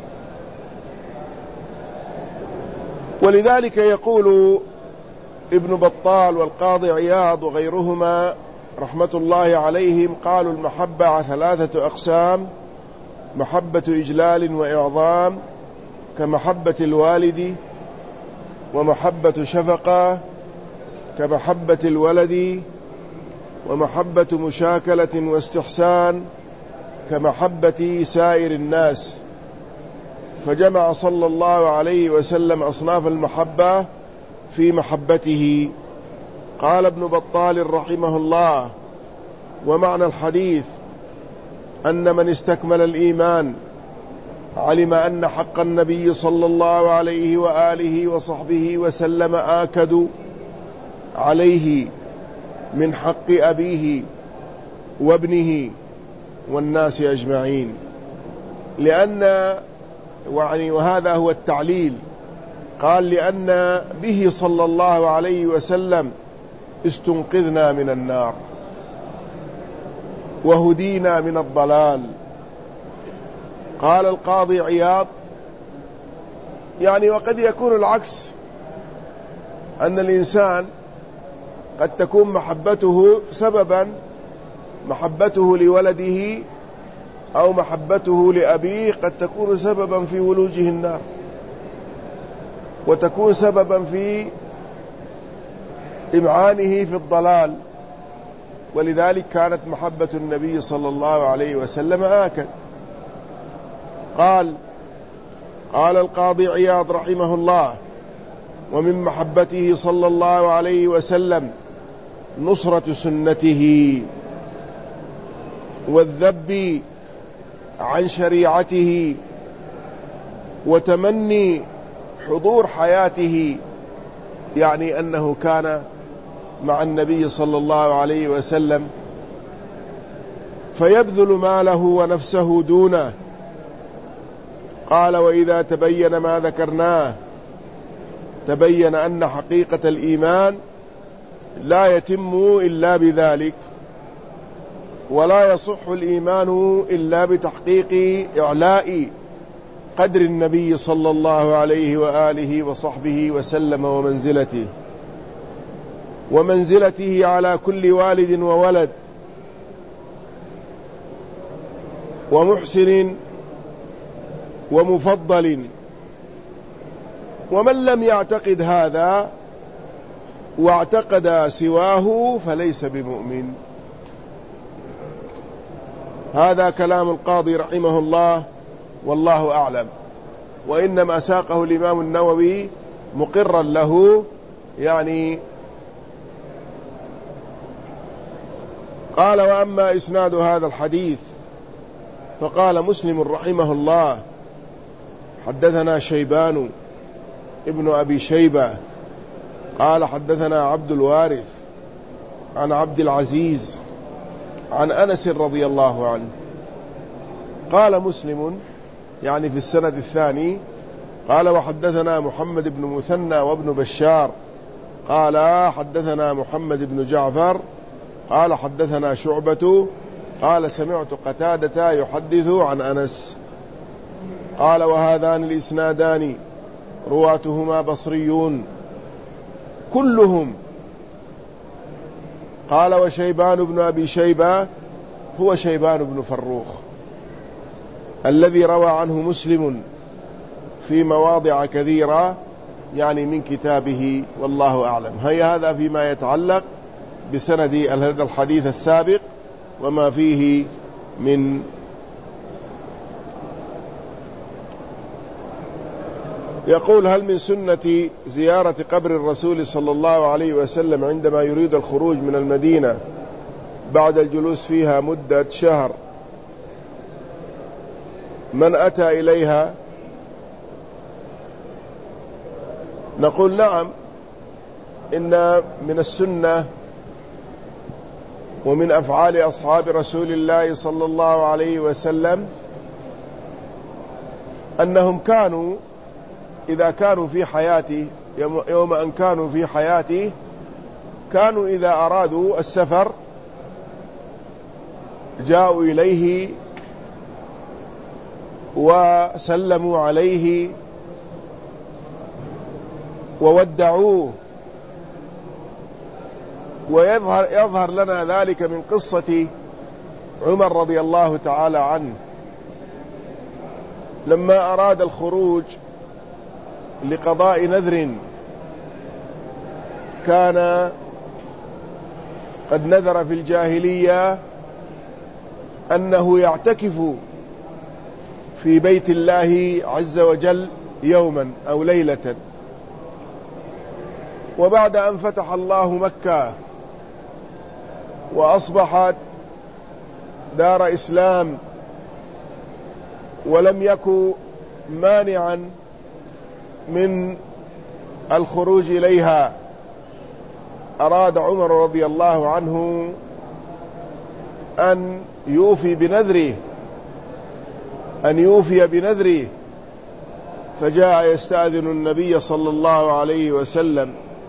ولذلك يقول ابن بطال والقاضي عياض وغيرهما رحمة الله عليهم، قالوا: المحبة ثلاثة أقسام: محبة إجلال وإعظام كمحبة الوالد، ومحبة شفقة كمحبة الولد، ومحبة مشاكلة واستحسان كمحبة سائر الناس. فجمع صلى الله عليه وسلم أصناف المحبة في محبته. قال ابن بطال رحمه الله: ومعنى الحديث أن من استكمل الإيمان علم أن حق النبي صلى الله عليه وآله وصحبه وسلم آكد عليه من حق أبيه وابنه والناس أجمعين، لأن يعني وهذا هو التعليل، قال لأن به صلى الله عليه وسلم استنقذنا من النار وهدينا من الضلال. قال القاضي عياض يعني وقد يكون العكس، أن الإنسان قد تكون محبته سببا، محبته لولده أو محبته لأبيه قد تكون سببا في ولوجه النار، وتكون سببا في إمعانه في الضلال. ولذلك كانت محبة النبي صلى الله عليه وسلم آكد. قال قال القاضي عياض رحمه الله: ومن محبته صلى الله عليه وسلم نصرة سنته والذب عن شريعته وتمني حضور حياته، يعني أنه كان مع النبي صلى الله عليه وسلم فيبذل ماله ونفسه دونه. قال: وإذا تبين ما ذكرناه تبين أن حقيقة الإيمان لا يتم إلا بذلك، ولا يصح الإيمان إلا بتحقيق إعلاء قدر النبي صلى الله عليه وآله وصحبه وسلم ومنزلته ومنزلته على كل والد وولد ومحسن ومفضل. ومن لم يعتقد هذا واعتقد سواه فليس بمؤمن. هذا كلام القاضي رحمه الله والله أعلم، وإنما ساقه الإمام النووي مقرا له يعني. قال: وأما إسناد هذا الحديث فقال مسلم رحمه الله: حدثنا شيبان ابن أبي شيبة قال حدثنا عبد الوارث عن عبد العزيز عن أنس رضي الله عنه. قال مسلم يعني في السند الثاني: قال: وحدثنا محمد بن مثنى وابن بشار قال حدثنا محمد بن جعفر قال حدثنا شعبة قال سمعت قتادة يحدث عن أنس. قال: وهذان الإسنادان رواتهما بصريون كلهم. قال: وشيبان بن أبي شيبة هو شيبان بن فروخ الذي روى عنه مسلم في مواضع كثيرة يعني من كتابه، والله أعلم. هي هذا فيما يتعلق بسند هذا الحديث السابق وما فيه من يقول: هل من سنة زيارة قبر الرسول صلى الله عليه وسلم عندما يريد الخروج من المدينة بعد الجلوس فيها مدة شهر من أتى إليها؟ نقول: نعم، إن من السنة ومن أفعال أصحاب رسول الله صلى الله عليه وسلم أنهم كانوا إذا كانوا في حياته، يوم أن كانوا في حياته، كانوا إذا أرادوا السفر جاءوا إليه وسلموا عليه وودعوه. ويظهر يظهر لنا ذلك من قصة عمر رضي الله تعالى عنه لما أراد الخروج لقضاء نذر، كان قد نذر في الجاهلية أنه يعتكف في بيت الله عز وجل يوما أو ليلة. وبعد أن فتح الله مكة وأصبحت دار إسلام ولم يكن مانعا من الخروج إليها، أراد عمر رضي الله عنه أن يوفي بنذره أن يوفي بنذره فجاء يستأذن النبي صلى الله عليه وسلم،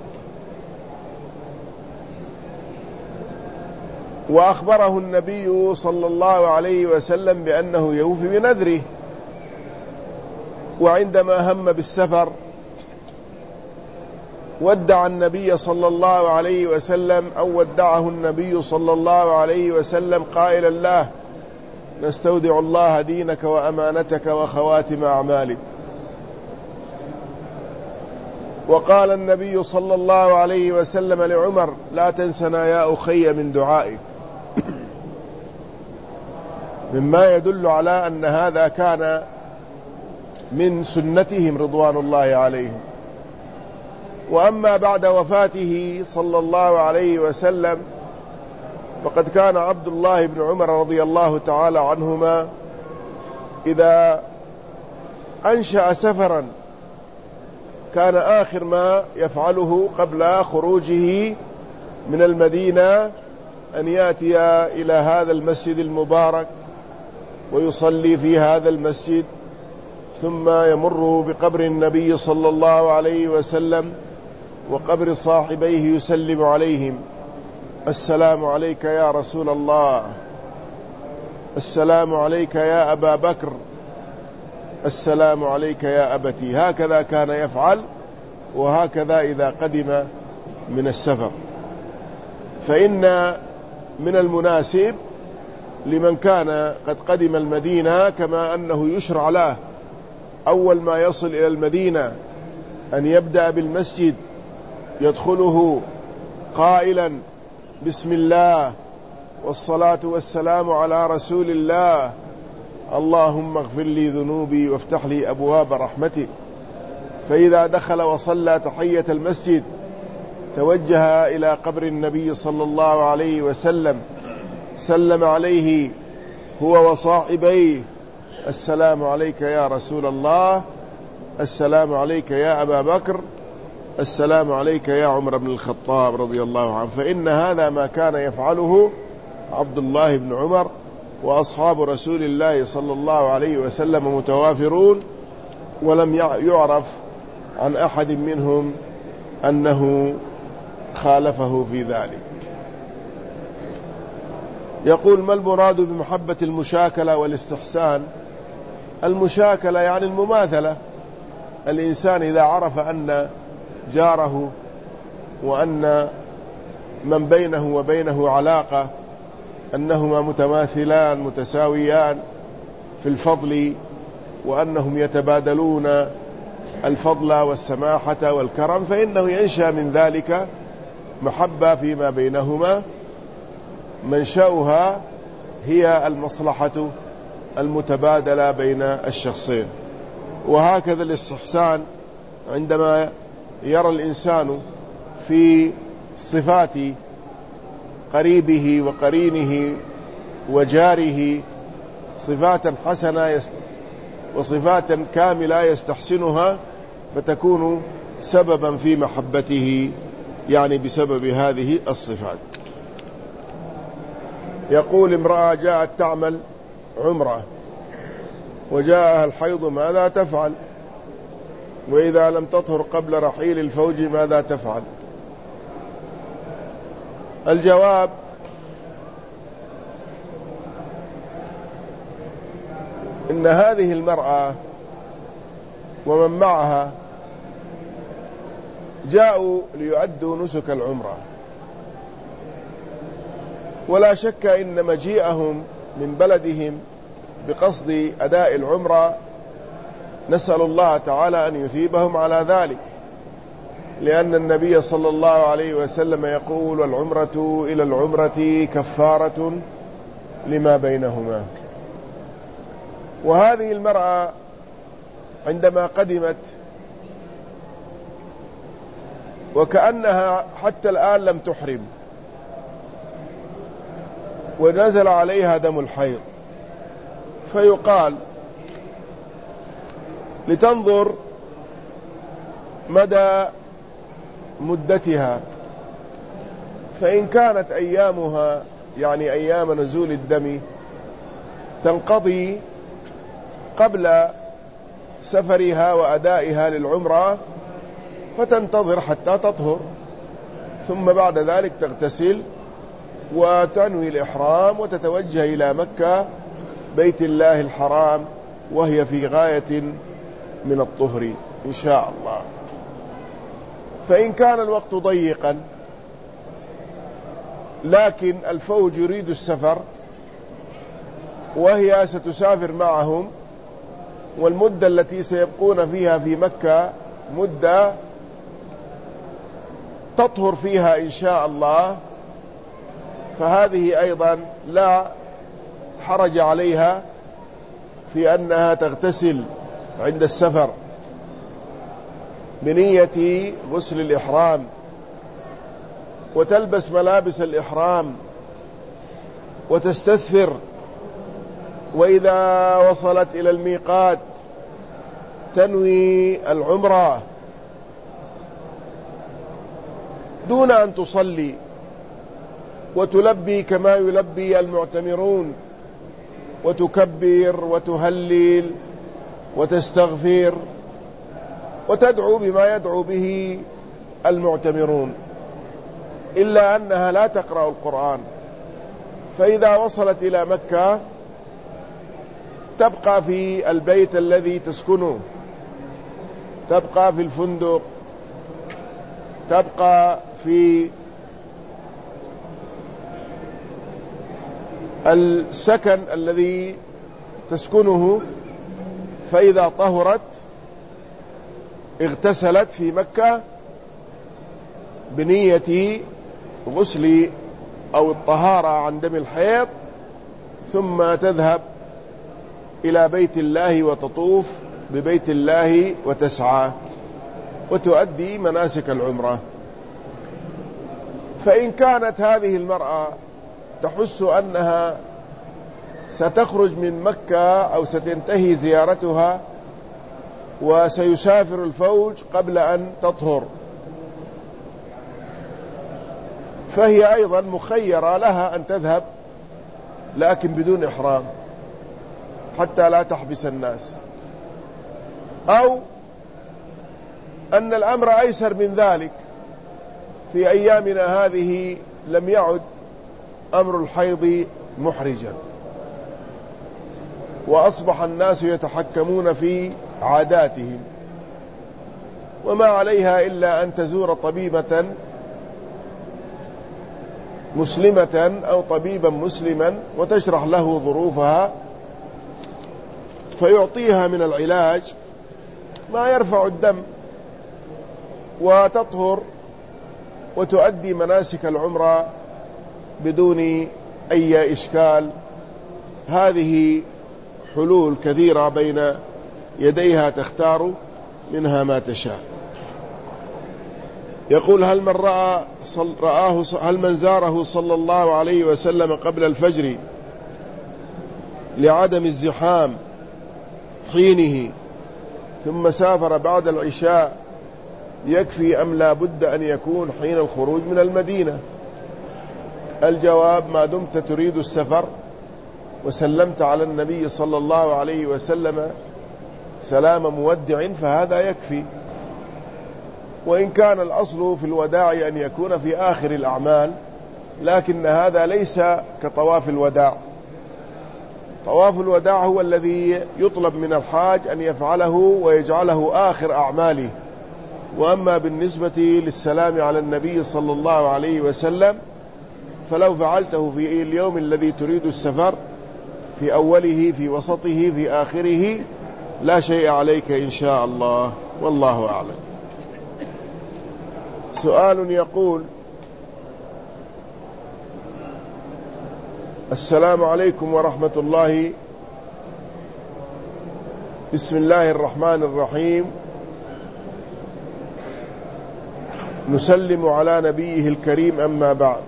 وأخبره النبي صلى الله عليه وسلم بأنه يوفي بنذره. وعندما هم بالسفر ودع النبي صلى الله عليه وسلم أو ودعه النبي صلى الله عليه وسلم قائلا له: نستودع الله دينك وأمانتك وخواتم أعمالك. وقال النبي صلى الله عليه وسلم لعمر: لا تنسنا يا أخي من دعائك، مما يدل على أن هذا كان من سنتهم رضوان الله عليهم. وأما بعد وفاته صلى الله عليه وسلم فقد كان عبد الله بن عمر رضي الله تعالى عنهما إذا أنشأ سفرا كان آخر ما يفعله قبل خروجه من المدينة أن يأتي إلى هذا المسجد المبارك ويصلي في هذا المسجد، ثم يمر بقبر النبي صلى الله عليه وسلم وقبر صاحبيه يسلم عليهم: السلام عليك يا رسول الله، السلام عليك يا أبا بكر، السلام عليك يا أبتي. هكذا كان يفعل، وهكذا إذا قدم من السفر. فإن من المناسب لمن كان قد قدم المدينة كما أنه يشرع له أول ما يصل إلى المدينة أن يبدأ بالمسجد يدخله قائلا: بسم الله والصلاة والسلام على رسول الله، اللهم اغفر لي ذنوبي وافتح لي أبواب رحمتك. فإذا دخل وصلى تحية المسجد توجه إلى قبر النبي صلى الله عليه وسلم، سلم عليه هو وصاحبيه: السلام عليك يا رسول الله، السلام عليك يا أبا بكر، السلام عليك يا عمر بن الخطاب رضي الله عنه. فإن هذا ما كان يفعله عبد الله بن عمر، وأصحاب رسول الله صلى الله عليه وسلم متوافرون، ولم يعرف عن أحد منهم أنه خالفه في ذلك. يقول: ما المراد بمحبة المشاكلة والاستحسان؟ المشاكلة يعني المماثلة. الإنسان إذا عرف أن جاره وأن من بينه وبينه علاقة أنهما متماثلان متساويان في الفضل، وأنهم يتبادلون الفضل والسماحة والكرم، فإنه ينشأ من ذلك محبة فيما بينهما منشأها هي المصلحة المتبادلة بين الشخصين. وهكذا الاستحسان عندما يرى الإنسان في صفات قريبه وقرينه وجاره صفات حسنة وصفات كاملة يستحسنها، فتكون سببا في محبته، يعني بسبب هذه الصفات. يقول: امرأة جاءت تعمل عمرة وجاءها الحيض، ماذا تفعل؟ وإذا لم تطهر قبل رحيل الفوج ماذا تفعل؟ الجواب: إن هذه المرأة ومن معها جاءوا ليؤدوا نسك العمرة، ولا شك إن مجيئهم من بلدهم بقصد أداء العمرة نسأل الله تعالى أن يثيبهم على ذلك، لأن النبي صلى الله عليه وسلم يقول: والعمرة إلى العمرة كفارة لما بينهما. وهذه المرأة عندما قدمت وكأنها حتى الآن لم تحرم، ونزل عليها دم الحيض، فيقال لتنظر مدى مدتها، فإن كانت أيامها يعني أيام نزول الدم تنقضي قبل سفرها وأدائها للعمرة، فتنتظر حتى تطهر، ثم بعد ذلك تغتسل وتنوي الإحرام وتتوجه إلى مكة بيت الله الحرام، وهي في غاية من الطهر إن شاء الله. فإن كان الوقت ضيقا لكن الفوج يريد السفر وهي ستسافر معهم، والمدة التي سيبقون فيها في مكة مدة تطهر فيها إن شاء الله، فهذه أيضا لا حرج عليها في أنها تغتسل عند السفر بنية غسل الإحرام، وتلبس ملابس الإحرام وتستثفر، وإذا وصلت إلى الميقات تنوي العمرة دون أن تصلي، وتلبي كما يلبي المعتمرون، وتكبر وتهلل وتستغفر وتدعو بما يدعو به المعتمرون، إلا أنها لا تقرأ القرآن. فإذا وصلت إلى مكة تبقى في البيت الذي تسكنه، تبقى في الفندق، تبقى في السكن الذي تسكنه، فإذا طهرت اغتسلت في مكة بنية غسل أو الطهارة عن دم الحيض، ثم تذهب إلى بيت الله وتطوف ببيت الله وتسعى وتؤدي مناسك العمرة. فإن كانت هذه المرأة تحس أنها ستخرج من مكة أو ستنتهي زيارتها وسيسافر الفوج قبل أن تطهر، فهي أيضا مخيرة لها أن تذهب لكن بدون إحرام حتى لا تحبس الناس، أو أن الأمر أيسر من ذلك. في أيامنا هذه لم يعد أمر الحيض محرجا، وأصبح الناس يتحكمون في عاداتهم، وما عليها إلا أن تزور طبيبة مسلمة أو طبيبا مسلما وتشرح له ظروفها، فيعطيها من العلاج ما يرفع الدم، وتطهر وتؤدي مناسك العمرة بدون أي إشكال. هذه حلول كثيرة بين يديها تختار منها ما تشاء. يقول: هل من رأى رآه هل من زاره صلى الله عليه وسلم قبل الفجر لعدم الزحام حينه ثم سافر بعد العشاء يكفي أم لا بد أن يكون حين الخروج من المدينة؟ الجواب: ما دمت تريد السفر وسلمت على النبي صلى الله عليه وسلم سلام مودع فهذا يكفي. وإن كان الأصل في الوداع أن يكون في آخر الأعمال، لكن هذا ليس كطواف الوداع. طواف الوداع هو الذي يطلب من الحاج أن يفعله ويجعله آخر أعماله. وأما بالنسبة للسلام على النبي صلى الله عليه وسلم فلو فعلته في اليوم الذي تريد السفر، في أوله، في وسطه، في آخره، لا شيء عليك إن شاء الله، والله أعلم. سؤال يقول: السلام عليكم ورحمة الله، بسم الله الرحمن الرحيم، نسلم على نبيه الكريم، أما بعد،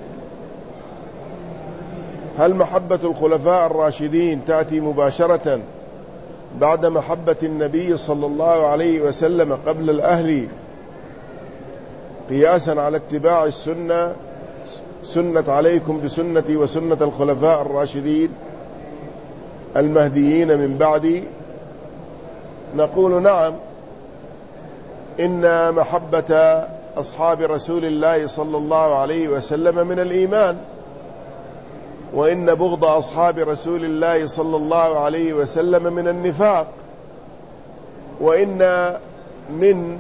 هل محبة الخلفاء الراشدين تأتي مباشرة بعد محبة النبي صلى الله عليه وسلم قبل الأهل قياسا على اتباع السنة سنة عليكم بسنتي وسنة الخلفاء الراشدين المهديين من بعدي، نقول نعم، إن محبة أصحاب رسول الله صلى الله عليه وسلم من الإيمان، وإن بغض أصحاب رسول الله صلى الله عليه وسلم من النفاق، وإن من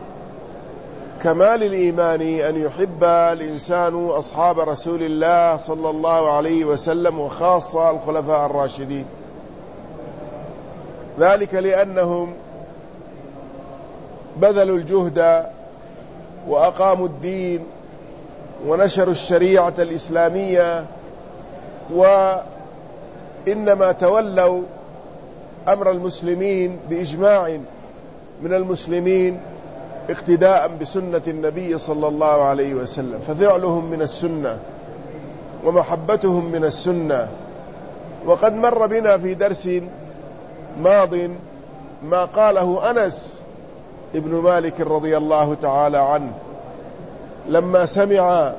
كمال الإيمان أن يحب الإنسان أصحاب رسول الله صلى الله عليه وسلم وخاصة الخلفاء الراشدين، ذلك لأنهم بذلوا الجهد وأقاموا الدين ونشروا الشريعة الإسلامية، وإنما تولوا أمر المسلمين بإجماع من المسلمين اقتداء بسنة النبي صلى الله عليه وسلم، ففعلهم من السنة ومحبتهم من السنة. وقد مر بنا في درس ماض ما قاله أنس ابن مالك رضي الله تعالى عنه لما سمع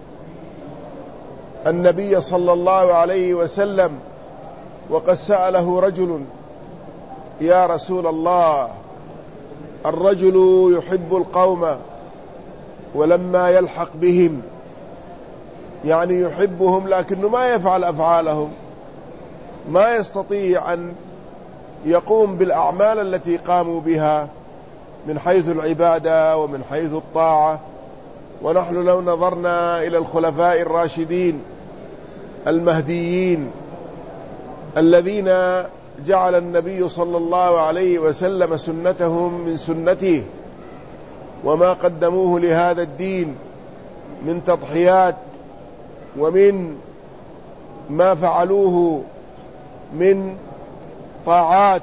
النبي صلى الله عليه وسلم وقد سأله رجل: يا رسول الله، الرجل يحب القوم ولما يلحق بهم، يعني يحبهم لكنه ما يفعل أفعالهم، ما يستطيع أن يقوم بالأعمال التي قاموا بها من حيث العبادة ومن حيث الطاعة. ونحن لو نظرنا إلى الخلفاء الراشدين المهديين الذين جعل النبي صلى الله عليه وسلم سنتهم من سنته وما قدموه لهذا الدين من تضحيات ومن ما فعلوه من طاعات،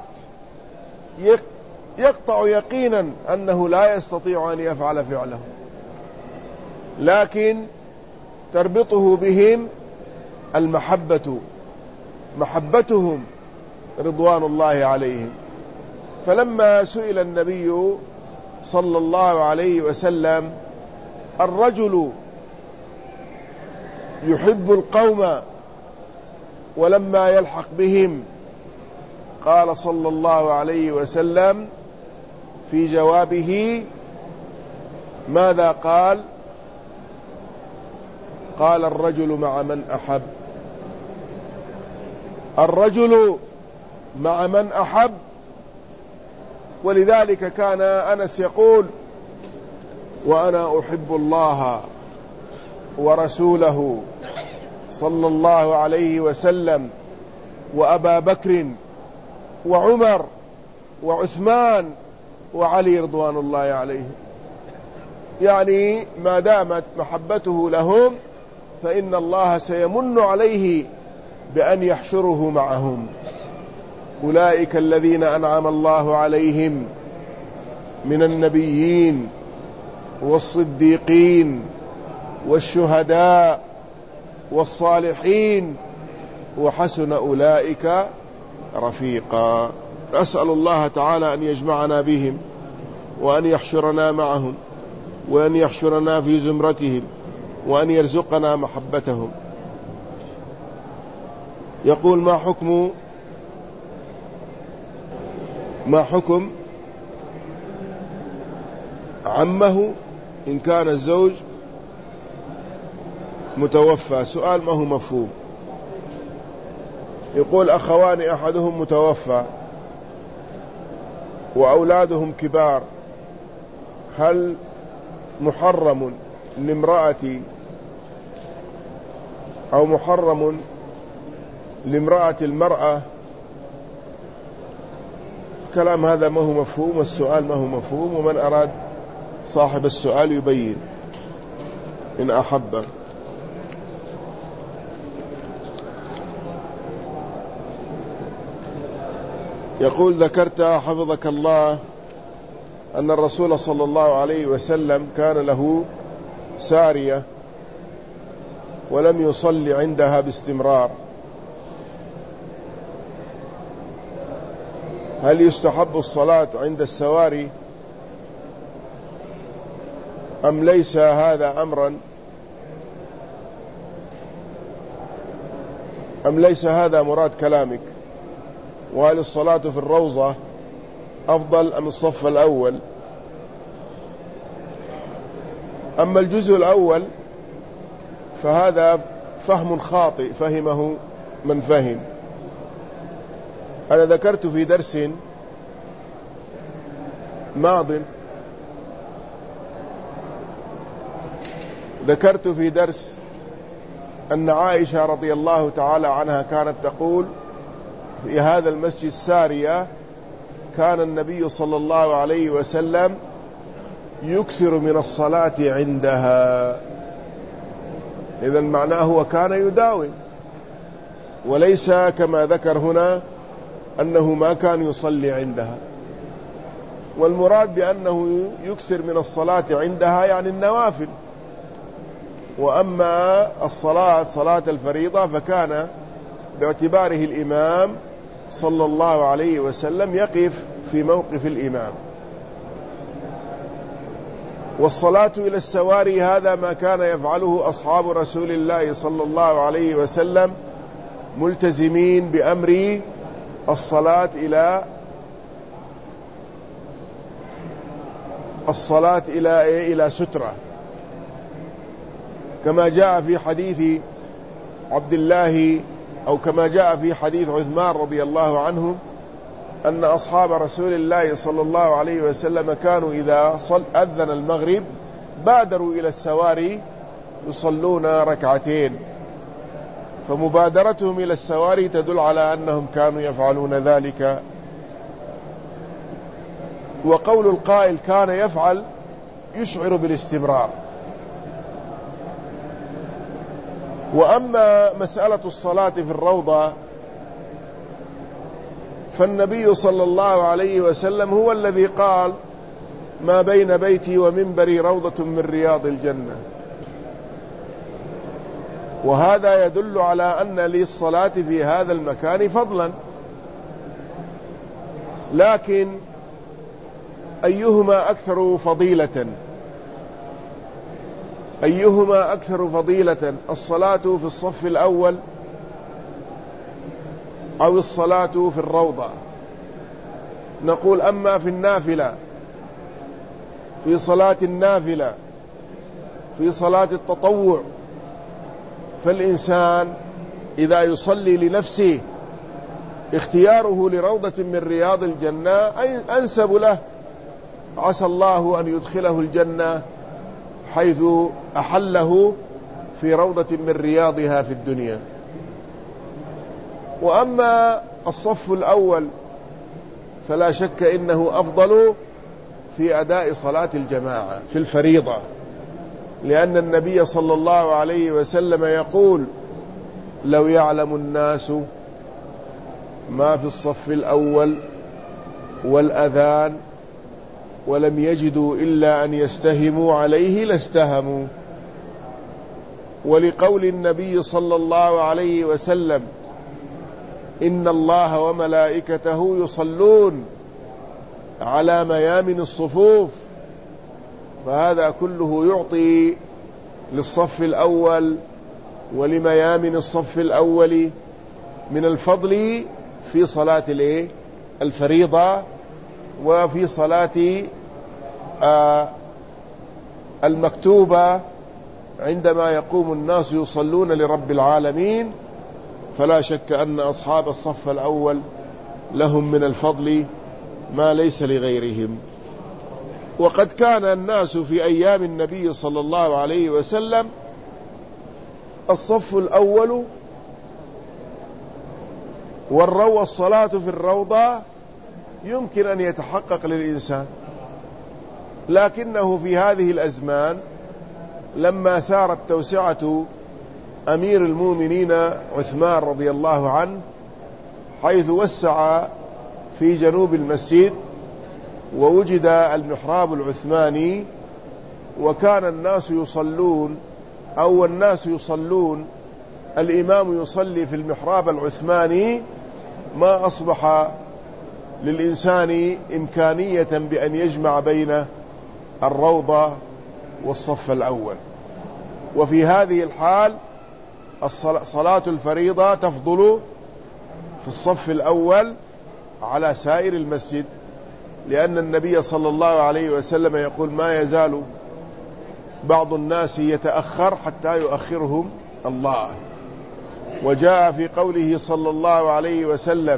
يقطع يقينا أنه لا يستطيع أن يفعل فعله، لكن تربطه بهم المحبة، محبتهم رضوان الله عليهم. فلما سئل النبي صلى الله عليه وسلم: الرجل يحب القوم ولما يلحق بهم، قال صلى الله عليه وسلم في جوابه ماذا قال؟ قال: الرجل مع من أحب. الرجل مع من أحب. ولذلك كان أنس يقول: وأنا أحب الله ورسوله صلى الله عليه وسلم وأبا بكر وعمر وعثمان وعلي رضوان الله عليهم. يعني ما دامت محبته لهم فإن الله سيمن عليه بأن يحشره معهم. أولئك الذين أنعم الله عليهم من النبيين والصديقين والشهداء والصالحين وحسن أولئك رفيقا. نسأل الله تعالى أن يجمعنا بهم وأن يحشرنا معهم وأن يحشرنا في زمرتهم وأن يرزقنا محبتهم. يقول: ما حكم ما حكم عمه إن كان الزوج متوفى؟ سؤال ما هو مفهوم. يقول: أخوان أحدهم متوفى وأولادهم كبار، هل محرم لامرأتي أو محرم لامرأة المرأة؟ كلام هذا ما هو مفهوم، والسؤال ما هو مفهوم، ومن أراد صاحب السؤال يبين إن أحب. يقول: ذكرت حفظك الله أن الرسول صلى الله عليه وسلم كان له سارية ولم يصلي عندها باستمرار، هل يستحب الصلاة عند السواري أم ليس هذا أمرا أم ليس هذا مراد كلامك؟ وهل الصلاة في الروضة أفضل أم الصف الأول؟ أما الجزء الأول فهذا فهم خاطئ فهمه من فهم. أنا ذكرت في درس ماض ذكرت في درس أن عائشة رضي الله تعالى عنها كانت تقول في هذا المسجد السارية كان النبي صلى الله عليه وسلم يكثر من الصلاة عندها. إذن معناه وكان يداوم، وليس كما ذكر هنا أنه ما كان يصلي عندها. والمراد بأنه يكثر من الصلاة عندها يعني النوافل، وأما الصلاة صلاة الفريضة فكان باعتباره الإمام صلى الله عليه وسلم يقف في موقف الإمام. والصلاة إلى السواري هذا ما كان يفعله أصحاب رسول الله صلى الله عليه وسلم ملتزمين بأمر الصلاة إلى الصلاة إلى إلى سترة، كما جاء في حديث عبد الله أو كما جاء في حديث عثمان رضي الله عنه أن أصحاب رسول الله صلى الله عليه وسلم كانوا إذا صل أذن المغرب بادروا إلى السواري يصلون ركعتين، فمبادرتهم إلى السواري تدل على أنهم كانوا يفعلون ذلك. وقول القائل كان يفعل يشعر بالاستمرار. وأما مسألة الصلاة في الروضة فالنبي صلى الله عليه وسلم هو الذي قال ما بين بيتي ومنبري روضة من رياض الجنة، وهذا يدل على أن للصلاة في هذا المكان فضلا. لكن أيهما أكثر فضيلة أيهما أكثر فضيلة الصلاة في الصف الأول أو الصلاة في الروضة؟ نقول أما في النافلة، في صلاة النافلة، في صلاة التطوع، فالإنسان إذا يصلي لنفسه اختياره لروضة من رياض الجنة أنسب له، عسى الله أن يدخله الجنة حيث أحله في روضة من رياضها في الدنيا. وأما الصف الأول فلا شك إنه أفضل في أداء صلاة الجماعة في الفريضة، لأن النبي صلى الله عليه وسلم يقول لو يعلم الناس ما في الصف الأول والأذان ولم يجدوا إلا أن يستهموا عليه لاستهموا. ولقول النبي صلى الله عليه وسلم إن الله وملائكته يصلون على ميامن الصفوف، فهذا كله يعطي للصف الأول ولميامن الصف الأول من الفضل في صلاة الفريضة وفي صلاة المكتوبة عندما يقوم الناس يصلون لرب العالمين. فلا شك أن أصحاب الصف الأول لهم من الفضل ما ليس لغيرهم. وقد كان الناس في أيام النبي صلى الله عليه وسلم الصف الأول والروى الصلاة في الروضة يمكن أن يتحقق للإنسان، لكنه في هذه الأزمان لما سارت توسعة أمير المؤمنين عثمان رضي الله عنه حيث وسع في جنوب المسجد ووجد المحراب العثماني، وكان الناس يصلون أو الناس يصلون الإمام يصلي في المحراب العثماني، ما أصبح للإنسان إمكانية بأن يجمع بين الروضة والصف الأول. وفي هذه الحال صلاة الفريضة تفضل في الصف الأول على سائر المسجد، لأن النبي صلى الله عليه وسلم يقول ما يزال بعض الناس يتأخر حتى يؤخرهم الله. وجاء في قوله صلى الله عليه وسلم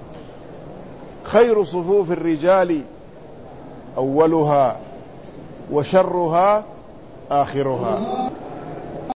خير صفوف الرجال أولها وشرها آخرها.